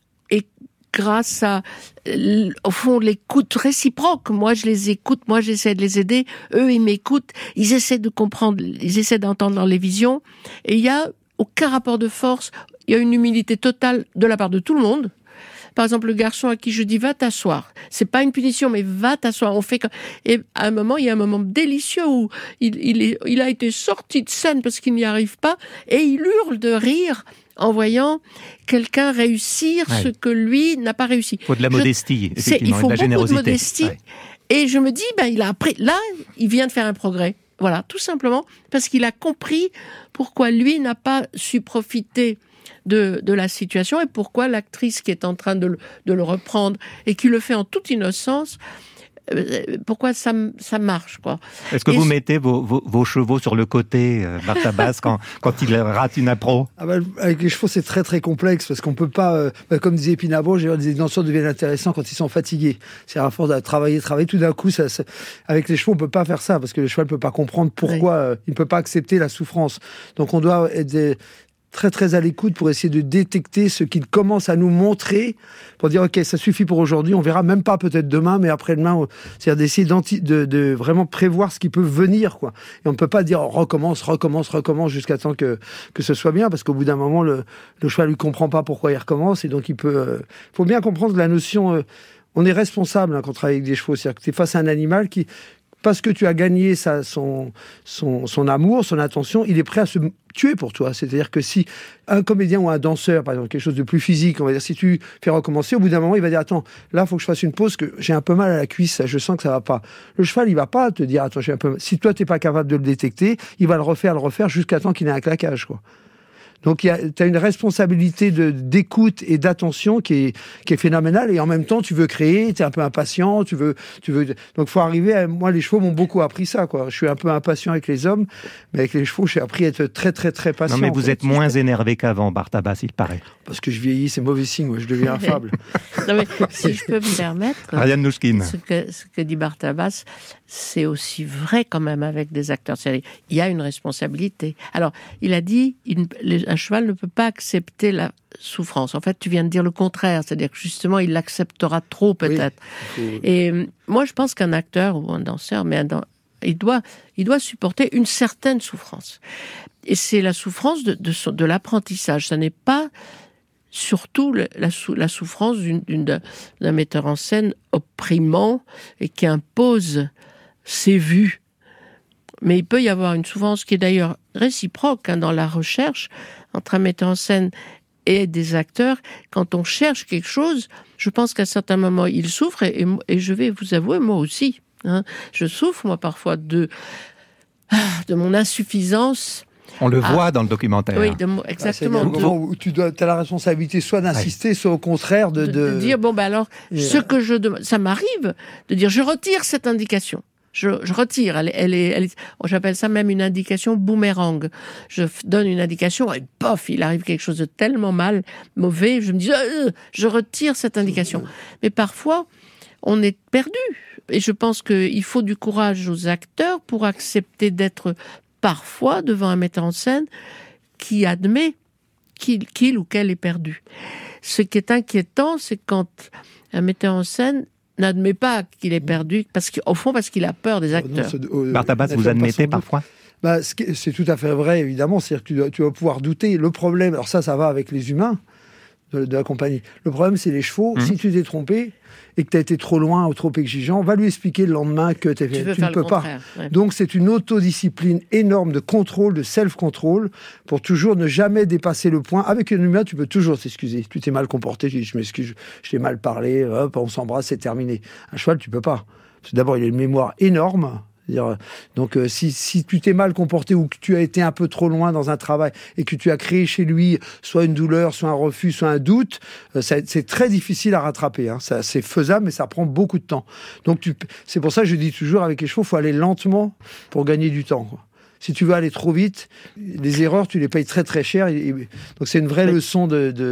S5: grâce à, au fond, l'écoute réciproque. Moi, je les écoute, moi, j'essaie de les aider, eux, ils m'écoutent, ils essaient de comprendre, ils essaient d'entendre les visions, et il y a aucun rapport de force, il y a une humilité totale de la part de tout le monde. Par exemple, le garçon à qui je dis « va t'asseoir », c'est pas une punition, mais « va t'asseoir ». On fait et à un moment, il y a un moment délicieux où il a été sorti de scène parce qu'il n'y arrive pas, et il hurle de rire en voyant quelqu'un réussir ce que lui n'a pas réussi.
S2: Il faut de la modestie, effectivement,
S5: il faut
S2: de la générosité.
S5: Beaucoup de modestie. Et je me dis, il a appris. Là, il vient de faire un progrès. Voilà, tout simplement parce qu'il a compris pourquoi lui n'a pas su profiter de la situation et pourquoi l'actrice qui est en train de le reprendre et qui le fait en toute innocence, pourquoi ça marche, quoi.
S2: Est-ce que vous mettez vos chevaux sur le côté, Martha Basse, quand il rate une impro?
S3: Avec les chevaux, c'est très très complexe parce qu'on peut pas, comme disait Pinabo, les danseurs deviennent intéressants quand ils sont fatigués. C'est à force de travailler, tout d'un coup, avec les chevaux, on peut pas faire ça parce que le cheval peut pas comprendre pourquoi, il ne peut pas accepter la souffrance. Donc on doit être très très à l'écoute pour essayer de détecter ce qu'il commence à nous montrer, pour dire ok, ça suffit pour aujourd'hui, on verra même pas peut-être demain, mais après-demain, c'est-à-dire d'essayer de vraiment prévoir ce qui peut venir, quoi. Et on ne peut pas dire recommence jusqu'à temps que ce soit bien, parce qu'au bout d'un moment, le cheval lui comprend pas pourquoi il recommence, et donc il faut bien comprendre la notion, on est responsable quand on travaille avec des chevaux, c'est-à-dire que tu es face à un animal qui parce que tu as gagné son amour, son attention, il est prêt à se tuer pour toi. C'est-à-dire que si un comédien ou un danseur, par exemple, quelque chose de plus physique, on va dire, si tu fais recommencer, au bout d'un moment, il va dire, attends, là, il faut que je fasse une pause, que j'ai un peu mal à la cuisse, je sens que ça va pas. Le cheval, il va pas te dire, attends, j'ai un peu mal. Si toi, t'es pas capable de le détecter, il va le refaire jusqu'à temps qu'il ait un claquage, quoi. Donc, tu as une responsabilité d'écoute et d'attention qui est phénoménale. Et en même temps, tu veux créer, tu es un peu impatient, tu veux. Donc, faut arriver moi, les chevaux m'ont beaucoup appris ça, quoi. Je suis un peu impatient avec les hommes, mais avec les chevaux, j'ai appris à être très, très, très patient.
S2: Non, mais vous êtes moins énervé qu'avant, Bartabas, il paraît.
S3: Parce que je vieillis, c'est mauvais signe, moi, je deviens affable.
S5: Non, mais si je peux me permettre.
S2: Ariane Nouchkine.
S5: Ce que dit Bartabas, c'est aussi vrai quand même avec des acteurs. Il y a une responsabilité. Alors, il a dit, un cheval ne peut pas accepter la souffrance. En fait, tu viens de dire le contraire, c'est-à-dire que justement, il l'acceptera trop peut-être. Oui. Et moi, je pense qu'un acteur ou un danseur, il doit supporter une certaine souffrance. Et c'est la souffrance de l'apprentissage. Ça n'est pas surtout la souffrance d'un metteur en scène opprimant et qui impose ses vues. Mais il peut y avoir une souffrance qui est d'ailleurs réciproque dans la recherche entre un metteur en scène et des acteurs. Quand on cherche quelque chose, je pense qu'à certains moments, il souffre, et je vais vous avouer, moi aussi. Je souffre, moi, parfois, de mon insuffisance.
S2: On le voit dans le documentaire.
S5: Oui, exactement.
S3: C'est le moment où tu as la responsabilité soit d'insister, soit au contraire de
S5: dire, ce que je demande, ça m'arrive de dire, je retire cette indication. Je retire. Elle est, j'appelle ça même une indication boomerang. Je donne une indication et pof, il arrive quelque chose de tellement mauvais, je me dis, je retire cette indication. Mais parfois, on est perdu. Et je pense qu'il faut du courage aux acteurs pour accepter d'être parfois devant un metteur en scène qui admet qu'il ou qu'elle est perdu. Ce qui est inquiétant, c'est quand un metteur en scène n'admet pas qu'il est perdu, parce qu'il a peur des acteurs.
S2: Bartabas, vous admettez parfois ?
S3: C'est tout à fait vrai, évidemment. C'est-à-dire que tu vas pouvoir douter. Le problème, alors ça va avec les humains de la compagnie. Le problème, c'est les chevaux. Si tu t'es trompé et que tu as été trop loin ou trop exigeant, va lui expliquer le lendemain que tu ne peux pas. Ouais. Donc, c'est une autodiscipline énorme de contrôle, de self-control, pour toujours ne jamais dépasser le point. Avec un humain, tu peux toujours t'excuser. Tu t'es mal comporté, tu dis, je m'excuse, je t'ai mal parlé, hop, on s'embrasse, c'est terminé. Un cheval, tu peux pas. Parce que d'abord, il a une mémoire énorme. Donc, si tu t'es mal comporté ou que tu as été un peu trop loin dans un travail et que tu as créé chez lui soit une douleur, soit un refus, soit un doute, c'est très difficile à rattraper. C'est faisable, mais ça prend beaucoup de temps. Donc, c'est pour ça que je dis toujours avec les chevaux, il faut aller lentement pour gagner du temps, quoi. Si tu veux aller trop vite, les erreurs, tu les payes très très cher. Donc c'est une vraie leçon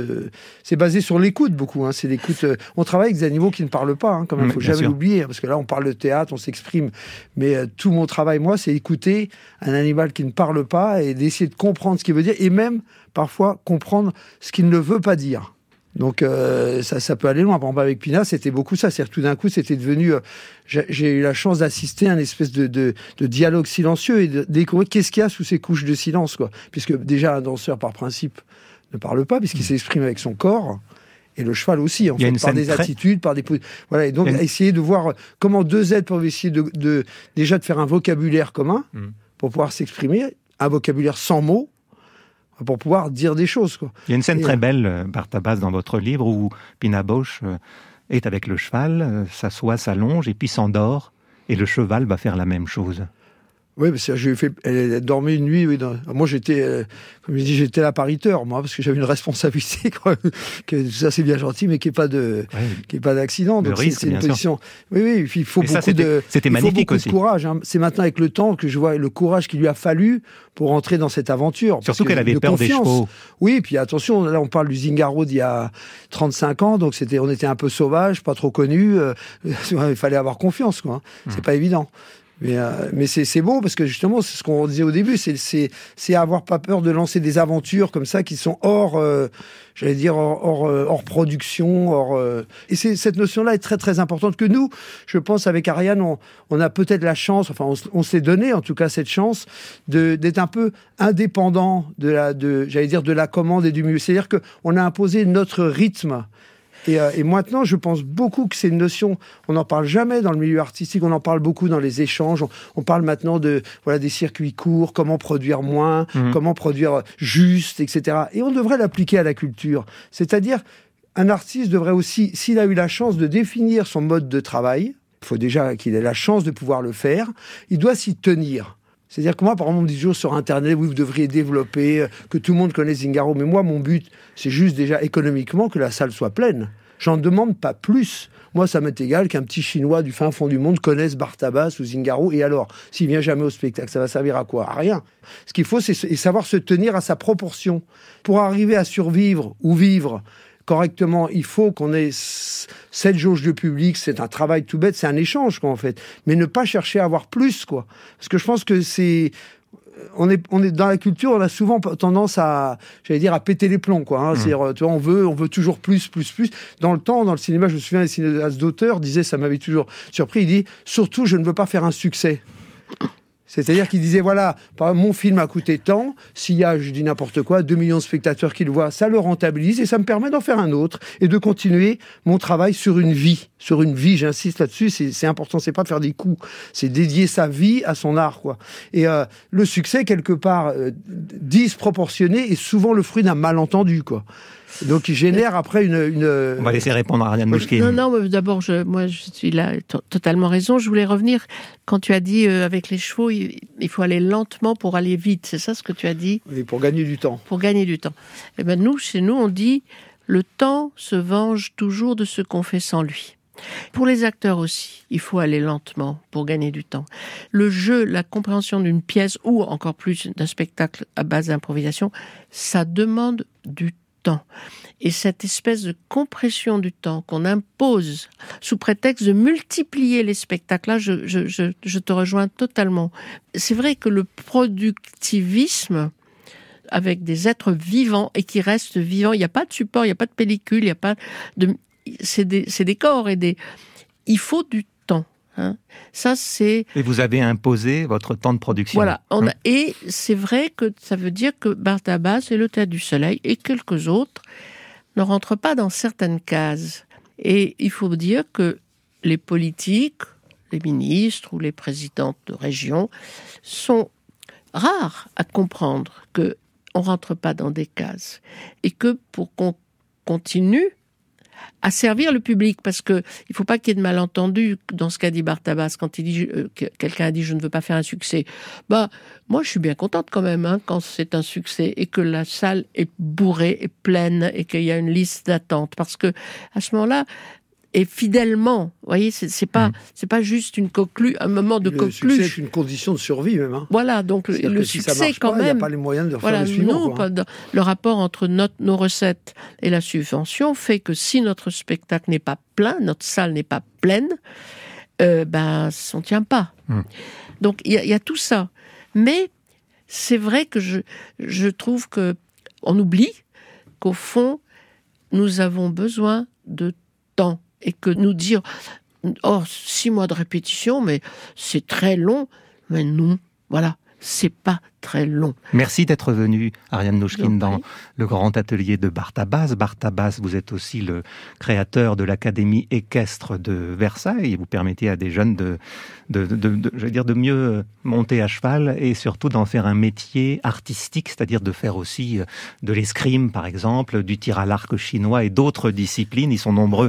S3: c'est basé sur l'écoute beaucoup. C'est l'écoute. On travaille avec des animaux qui ne parlent pas. Quand même, faut jamais l'oublier, parce que là, on parle de théâtre, on s'exprime. Mais tout mon travail, moi, c'est écouter un animal qui ne parle pas et d'essayer de comprendre ce qu'il veut dire, et même parfois comprendre ce qu'il ne veut pas dire. Donc ça peut aller loin. Par exemple, avec Pina, c'était beaucoup ça. C'est-à-dire tout d'un coup, c'était devenu... j'ai eu la chance d'assister à une espèce de dialogue silencieux et de découvrir qu'est-ce qu'il y a sous ces couches de silence, quoi. Puisque déjà, un danseur, par principe, ne parle pas, puisqu'il s'exprime avec son corps. Et le cheval aussi, en fait, par des attitudes, par des... Voilà, et donc, essayer de voir comment deux êtres peuvent essayer déjà de faire un vocabulaire commun pour pouvoir s'exprimer, un vocabulaire sans mots, pour pouvoir dire des choses, quoi.
S2: Il y a une scène très belle, Bartabas, dans votre livre, où Pina Bausch est avec le cheval, s'assoit, s'allonge, et puis s'endort, et le cheval va faire la même chose.
S3: Oui, parce que elle a dormi une nuit. Oui, moi, j'étais, comme je dis, j'étais l'appariteur, moi, parce que j'avais une responsabilité. Que ça, c'est bien gentil, mais qu'il n'y ait pas d'accident.
S2: Le
S3: donc
S2: risque,
S3: c'est une position. Oui, il faut beaucoup
S2: C'était magnifique aussi.
S3: De courage. C'est maintenant avec le temps que je vois le courage qu'il lui a fallu pour entrer dans cette aventure.
S2: Surtout qu'elle avait peur des chevaux.
S3: Oui, puis attention, là, on parle du Zingaro d'il y a 35 ans, donc on était un peu sauvage, pas trop connu. Il fallait avoir confiance, quoi. C'est pas évident. Mais c'est beau parce que justement, c'est ce qu'on disait au début, c'est avoir pas peur de lancer des aventures comme ça qui sont hors production, et cette notion-là est très très importante que nous, je pense avec Ariane, on a peut-être la chance, enfin on s'est donné en tout cas cette chance d'être un peu indépendant de la commande et du milieu. C'est-à-dire que on a imposé notre rythme. Et maintenant, je pense beaucoup que c'est une notion, on n'en parle jamais dans le milieu artistique, on en parle beaucoup dans les échanges, on parle maintenant des circuits courts, comment produire moins, comment produire juste, etc. Et on devrait l'appliquer à la culture. C'est-à-dire, un artiste devrait aussi, s'il a eu la chance de définir son mode de travail, il faut déjà qu'il ait la chance de pouvoir le faire, il doit s'y tenir. C'est-à-dire que moi, par exemple, on me dit toujours sur Internet, oui, vous devriez développer, que tout le monde connaisse Zingaro. Mais moi, mon but, c'est juste déjà économiquement que la salle soit pleine. J'en demande pas plus. Moi, ça m'est égal qu'un petit Chinois du fin fond du monde connaisse Bartabas ou Zingaro. Et alors, s'il vient jamais au spectacle, ça va servir à quoi ? À rien. Ce qu'il faut, c'est savoir se tenir à sa proportion. Pour arriver à survivre ou vivre correctement, il faut qu'on ait cette jauge de public. C'est un travail tout bête, c'est un échange, quoi, en fait. Mais ne pas chercher à avoir plus, quoi. Parce que je pense que on est dans la culture, on a souvent tendance à péter les plombs, quoi. C'est-à-dire, tu vois, on veut toujours plus. Dans le cinéma, je me souviens, les cinéastes d'auteur disaient, ça m'avait toujours surpris, il dit, surtout, je ne veux pas faire un succès. C'est-à-dire qu'il disait, voilà, mon film a coûté tant, s'il y a, je dis n'importe quoi, 2 millions de spectateurs qui le voient, ça le rentabilise et ça me permet d'en faire un autre et de continuer mon travail sur une vie. Sur une vie, j'insiste là-dessus, c'est important, c'est pas de faire des coups, c'est dédier sa vie à son art, quoi. Et le succès, quelque part, disproportionné, est souvent le fruit d'un malentendu, quoi. Donc, il génère après une...
S2: On va laisser répondre à Ariane Mnouchkine.
S5: Non, mais d'abord, moi, je suis là, totalement raison. Je voulais revenir, quand tu as dit, avec les chevaux, il faut aller lentement pour aller vite. C'est ça ce que tu as dit ?
S3: Oui, pour gagner du temps.
S5: Pour gagner du temps. Eh bien, chez nous, on dit, le temps se venge toujours de ce qu'on fait sans lui. Pour les acteurs aussi, il faut aller lentement pour gagner du temps. Le jeu, la compréhension d'une pièce, ou encore plus d'un spectacle à base d'improvisation, ça demande du temps. Et cette espèce de compression du temps qu'on impose sous prétexte de multiplier les spectacles, là, je te rejoins totalement. C'est vrai que le productivisme, avec des êtres vivants et qui restent vivants, il n'y a pas de support, il n'y a pas de pellicule, il n'y a pas de... C'est des corps et il faut du temps. Hein. Ça, c'est...
S2: Et vous avez imposé votre temps de production.
S5: Voilà. Et c'est vrai que ça veut dire que Bartabas et le Théâtre du Soleil et quelques autres ne rentrent pas dans certaines cases. Et il faut dire que les politiques, les ministres ou les présidents de région sont rares à comprendre qu'on ne rentre pas dans des cases. Et que pour qu'on continue à servir le public, parce que il faut pas qu'il y ait de malentendus dans ce qu'a dit Bartabas quand il dit quelqu'un a dit je ne veux pas faire un succès. Moi je suis bien contente quand même quand c'est un succès et que la salle est bourrée et pleine et qu'il y a une liste d'attente, parce que à ce moment-là et fidèlement, vous voyez, c'est pas juste un moment de coqueluche.
S3: Le succès est une condition de survie même. Hein.
S5: Voilà, donc le succès
S3: si
S5: quand même.
S3: Il n'y a pas les moyens de refaire le suivant.
S5: Le rapport entre nos recettes et la subvention fait que si notre spectacle n'est pas plein, notre salle n'est pas pleine, on ne tient pas. Donc il y a tout ça. Mais c'est vrai que je trouve qu'on oublie qu'au fond, nous avons besoin de temps. Et que nous dire, 6 mois de répétition, mais c'est très long. Mais non, voilà, c'est pas très long.
S2: Merci d'être venu, Ariane Mnouchkine, dans le grand atelier de Bartabas. Bartabas, vous êtes aussi le créateur de l'Académie équestre de Versailles. Et vous permettez à des jeunes de mieux monter à cheval et surtout d'en faire un métier artistique, c'est-à-dire de faire aussi de l'escrime, par exemple, du tir à l'arc chinois et d'autres disciplines. Ils sont nombreux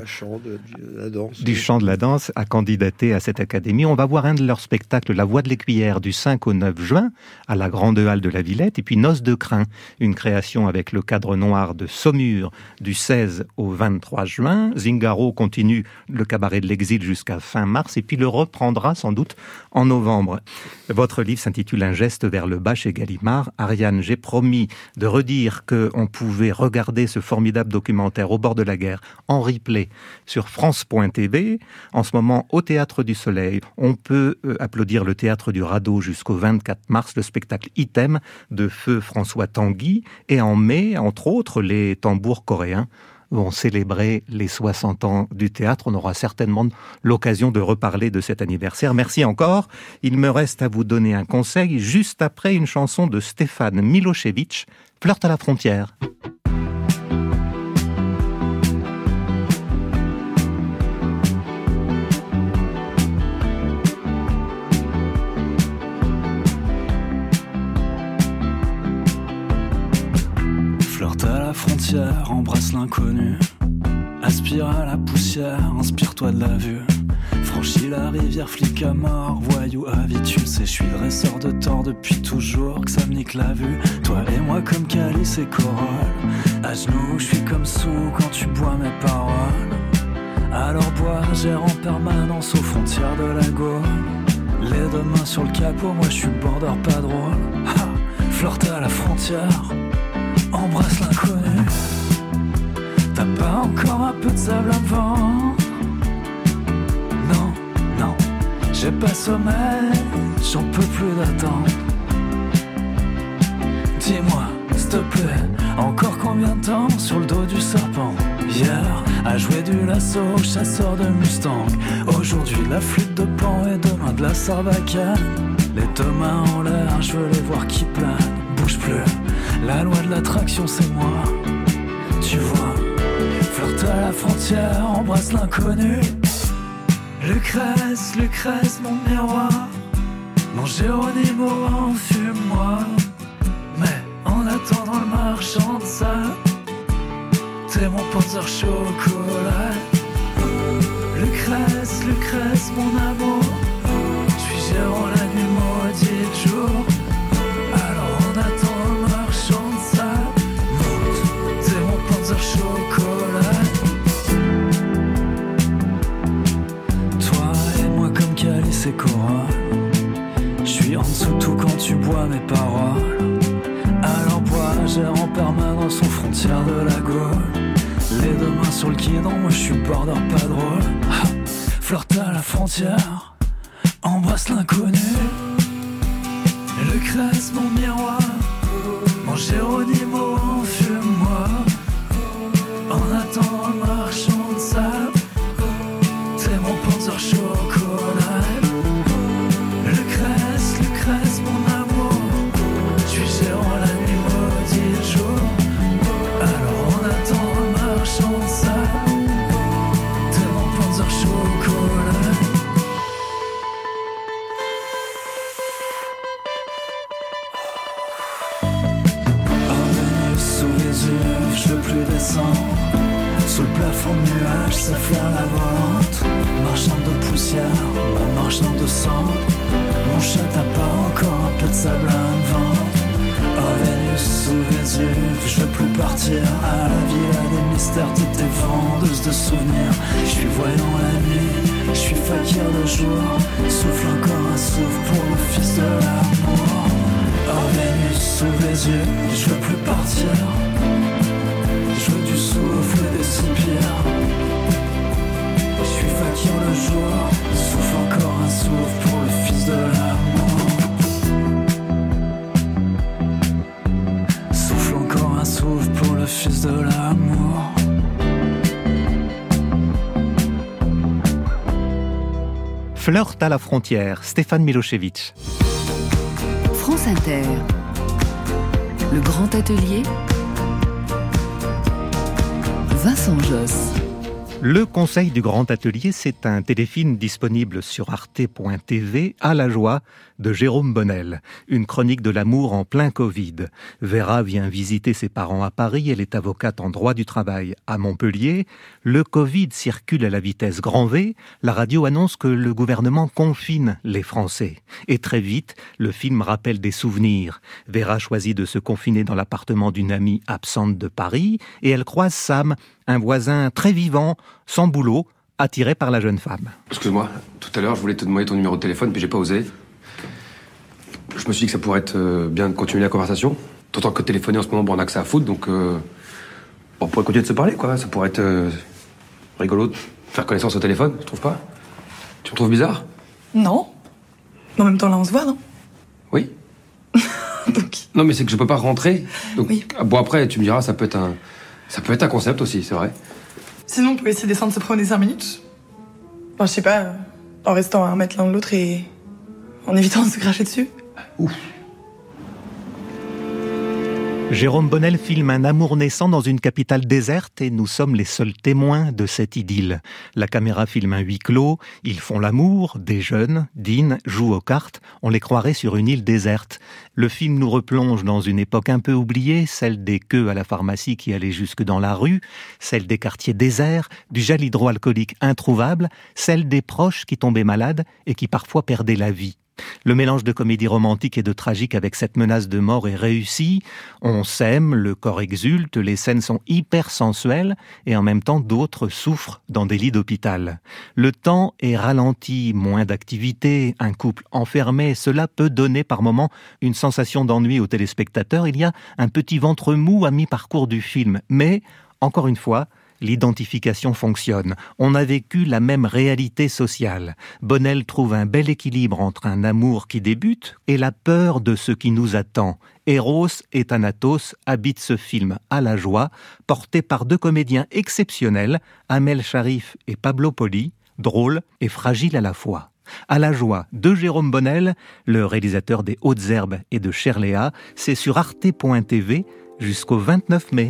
S2: du chant de la danse à candidater à cette académie. On va voir un de leurs spectacles, La Voix de l'Écuyère, du 5 au 9 juin, à la Grande Halle de la Villette, et puis Noces de Crin, une création avec le cadre noir de Saumur, du 16 au 23 juin. Zingaro continue le cabaret de l'exil jusqu'à fin mars, et puis le reprendra sans doute en novembre. Votre livre s'intitule Un geste vers le bas chez Gallimard. Ariane, j'ai promis de redire qu'on pouvait regarder ce formidable documentaire Au bord de la guerre en replay sur France.tv. En ce moment, au Théâtre du Soleil, on peut applaudir le Théâtre du Radeau jusqu'au 24 mars, le spectacle Item de feu François Tanguy. Et en mai, entre autres, les tambours coréens vont célébrer les 60 ans du théâtre. On aura certainement l'occasion de reparler de cet anniversaire. Merci encore. Il me reste à vous donner un conseil juste après une chanson de Stéphane Milošević, Flirt à la frontière.
S7: frontière, embrasse l'inconnu. Aspire à la poussière, inspire-toi de la vue. Franchis la rivière, flic à mort, voyou à vie, tu le sais, je suis dresseur de tort depuis toujours, que ça me nique la vue. Toi et moi comme Calice et Corolle, à genoux, je suis comme sous quand tu bois mes paroles. Alors bois, gère en permanence aux frontières de la Gaule. Les deux mains sur le capot, moi je suis border pas drôle. Ha, flirte à la frontière, embrasse l'inconnu. T'as pas encore un peu de sable à me vendre? Non, non, j'ai pas sommeil, j'en peux plus d'attendre. Dis-moi, s'il te plaît, encore combien de temps sur le dos du serpent? Hier, à jouer du lasso, chasseur de Mustang. Aujourd'hui, la flûte de Pan et demain de la sarbacane. Les deux mains en l'air, je veux les voir qui planent. Bouge plus, la loi de l'attraction c'est moi. Tu vois, flirte à la frontière, embrasse l'inconnu. Lucrèce, Lucrèce, mon miroir. Mon Géronimo, enfume-moi. Mais en attendant le marchand de sable, t'es mon Panzer chocolat. Lucrèce, Lucrèce, mon amour. J'suis Géron la nuit, maudite jour. Alors en attendant le marchand de sable, t'es mon Panzer chocolat. Toi et moi comme Calice et Corolle, j'suis en dessous tout quand tu bois mes paroles. Alors bois, gère en permanence aux frontières de la Gaule. Les deux mains sur le guidon, moi je suis border pas drôle. Ha, flirte à la frontière, embrasse l'inconnu. Lucrèce, mon miroir. Mon Géronimo, enfume-moi. En attendant le marchand de sable, t'es mon Panzer chocolat. Lucrèce, Lucrèce, mon amour. J'suis Géron la nuit, maudit jour. Alors en attendant le marchand de sable, t'es mon Panzer chocolat. Revenu sous Vésuve, je veux plus descendre. Sous le plafond de nuages, ça flaire la volante. Marchand de poussière, moi marchand de sang. Mon chat t'as pas encore un peu de sable à me vendre. Oh Vénus sous Vésuve, je veux plus partir à la villa des mystères. T'étais vendeuse de souvenirs. Je suis voyant la nuit, je suis fakir le jour. Souffle encore un souffle pour le fils de l'amour. Oh Vénus sous Vésuve, je veux plus partir. Je veux du souffle et des soupirs. Je suis fakir le jour, souffle encore un souffle pour le fils de l'amour. Souffle encore un souffle pour le fils de l'amour.
S2: Flirte à la frontière, Stéphane Milošević.
S1: France Inter. Le grand atelier. Vincent Josse.
S2: Le Conseil du Grand Atelier, c'est un téléfilm disponible sur arte.tv à la joie de Jérôme Bonnel. Une chronique de l'amour en plein Covid. Vera vient visiter ses parents à Paris. Elle est avocate en droit du travail à Montpellier. Le Covid circule à la vitesse grand V. La radio annonce que le gouvernement confine les Français. Et très vite, le film rappelle des souvenirs. Vera choisit de se confiner dans l'appartement d'une amie absente de Paris et elle croise Sam, un voisin très vivant, sans boulot, attiré par la jeune femme.
S8: Excuse-moi, tout à l'heure, je voulais te demander ton numéro de téléphone, puis j'ai pas osé. Je me suis dit que ça pourrait être bien de continuer la conversation. D'autant que téléphoner en ce moment, bon, on a que ça à foutre, donc on pourrait continuer de se parler, quoi. Ça pourrait être rigolo de faire connaissance au téléphone, tu trouves pas? Tu me trouves bizarre?
S9: Non. Mais en même temps, là, on se voit, non?
S8: Oui.
S9: Donc...
S8: Non, mais c'est que je peux pas rentrer. Donc,
S9: oui.
S8: Bon, après, tu me diras, ça peut être un concept aussi, c'est vrai.
S9: Sinon, on peut essayer de descendre se promener 5 minutes. Enfin, je sais pas, en restant à 1 mètre l'un de l'autre et en évitant de se cracher dessus.
S8: Ouf.
S2: Jérôme Bonnel filme un amour naissant dans une capitale déserte et nous sommes les seuls témoins de cette idylle. La caméra filme un huis clos, ils font l'amour, déjeunent, dînent, jouent aux cartes, on les croirait sur une île déserte. Le film nous replonge dans une époque un peu oubliée, celle des queues à la pharmacie qui allaient jusque dans la rue, celle des quartiers déserts, du gel hydroalcoolique introuvable, celle des proches qui tombaient malades et qui parfois perdaient la vie. Le mélange de comédie romantique et de tragique avec cette menace de mort est réussi. On s'aime, le corps exulte, les scènes sont hyper sensuelles et en même temps d'autres souffrent dans des lits d'hôpital. Le temps est ralenti, moins d'activité, un couple enfermé, cela peut donner par moments une sensation d'ennui aux téléspectateurs. Il y a un petit ventre mou à mi-parcours du film, mais, encore une fois, l'identification fonctionne. On a vécu la même réalité sociale. Bonnel trouve un bel équilibre entre un amour qui débute et la peur de ce qui nous attend. Eros et Thanatos habitent ce film à la joie, porté par deux comédiens exceptionnels, Amel Sharif et Pablo Poli, drôles et fragiles à la fois. À la joie de Jérôme Bonnel, le réalisateur des Hautes Herbes et de Cherléa, c'est sur arte.tv jusqu'au 29 mai.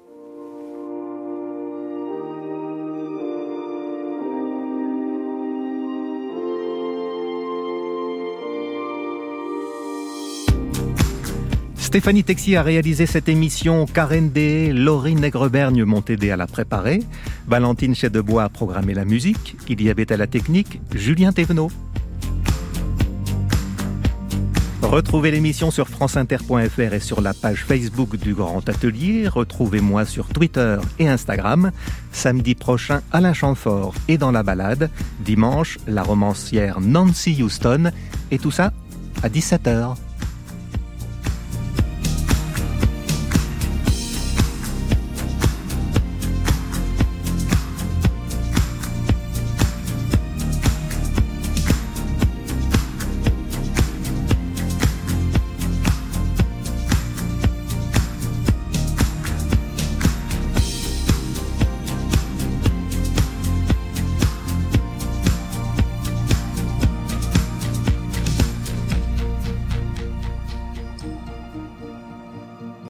S2: Stéphanie Texier a réalisé cette émission, Karen Day, Laurie Negrebergne m'ont aidé à la préparer, Valentine Chedebois a programmé la musique, Elisabeth à la technique, Julien Thévenot. Retrouvez l'émission sur franceinter.fr et sur la page Facebook du Grand Atelier. Retrouvez-moi sur Twitter et Instagram. Samedi prochain, Alain Chamfort est dans la balade. Dimanche, la romancière Nancy Houston. Et tout ça à 17h.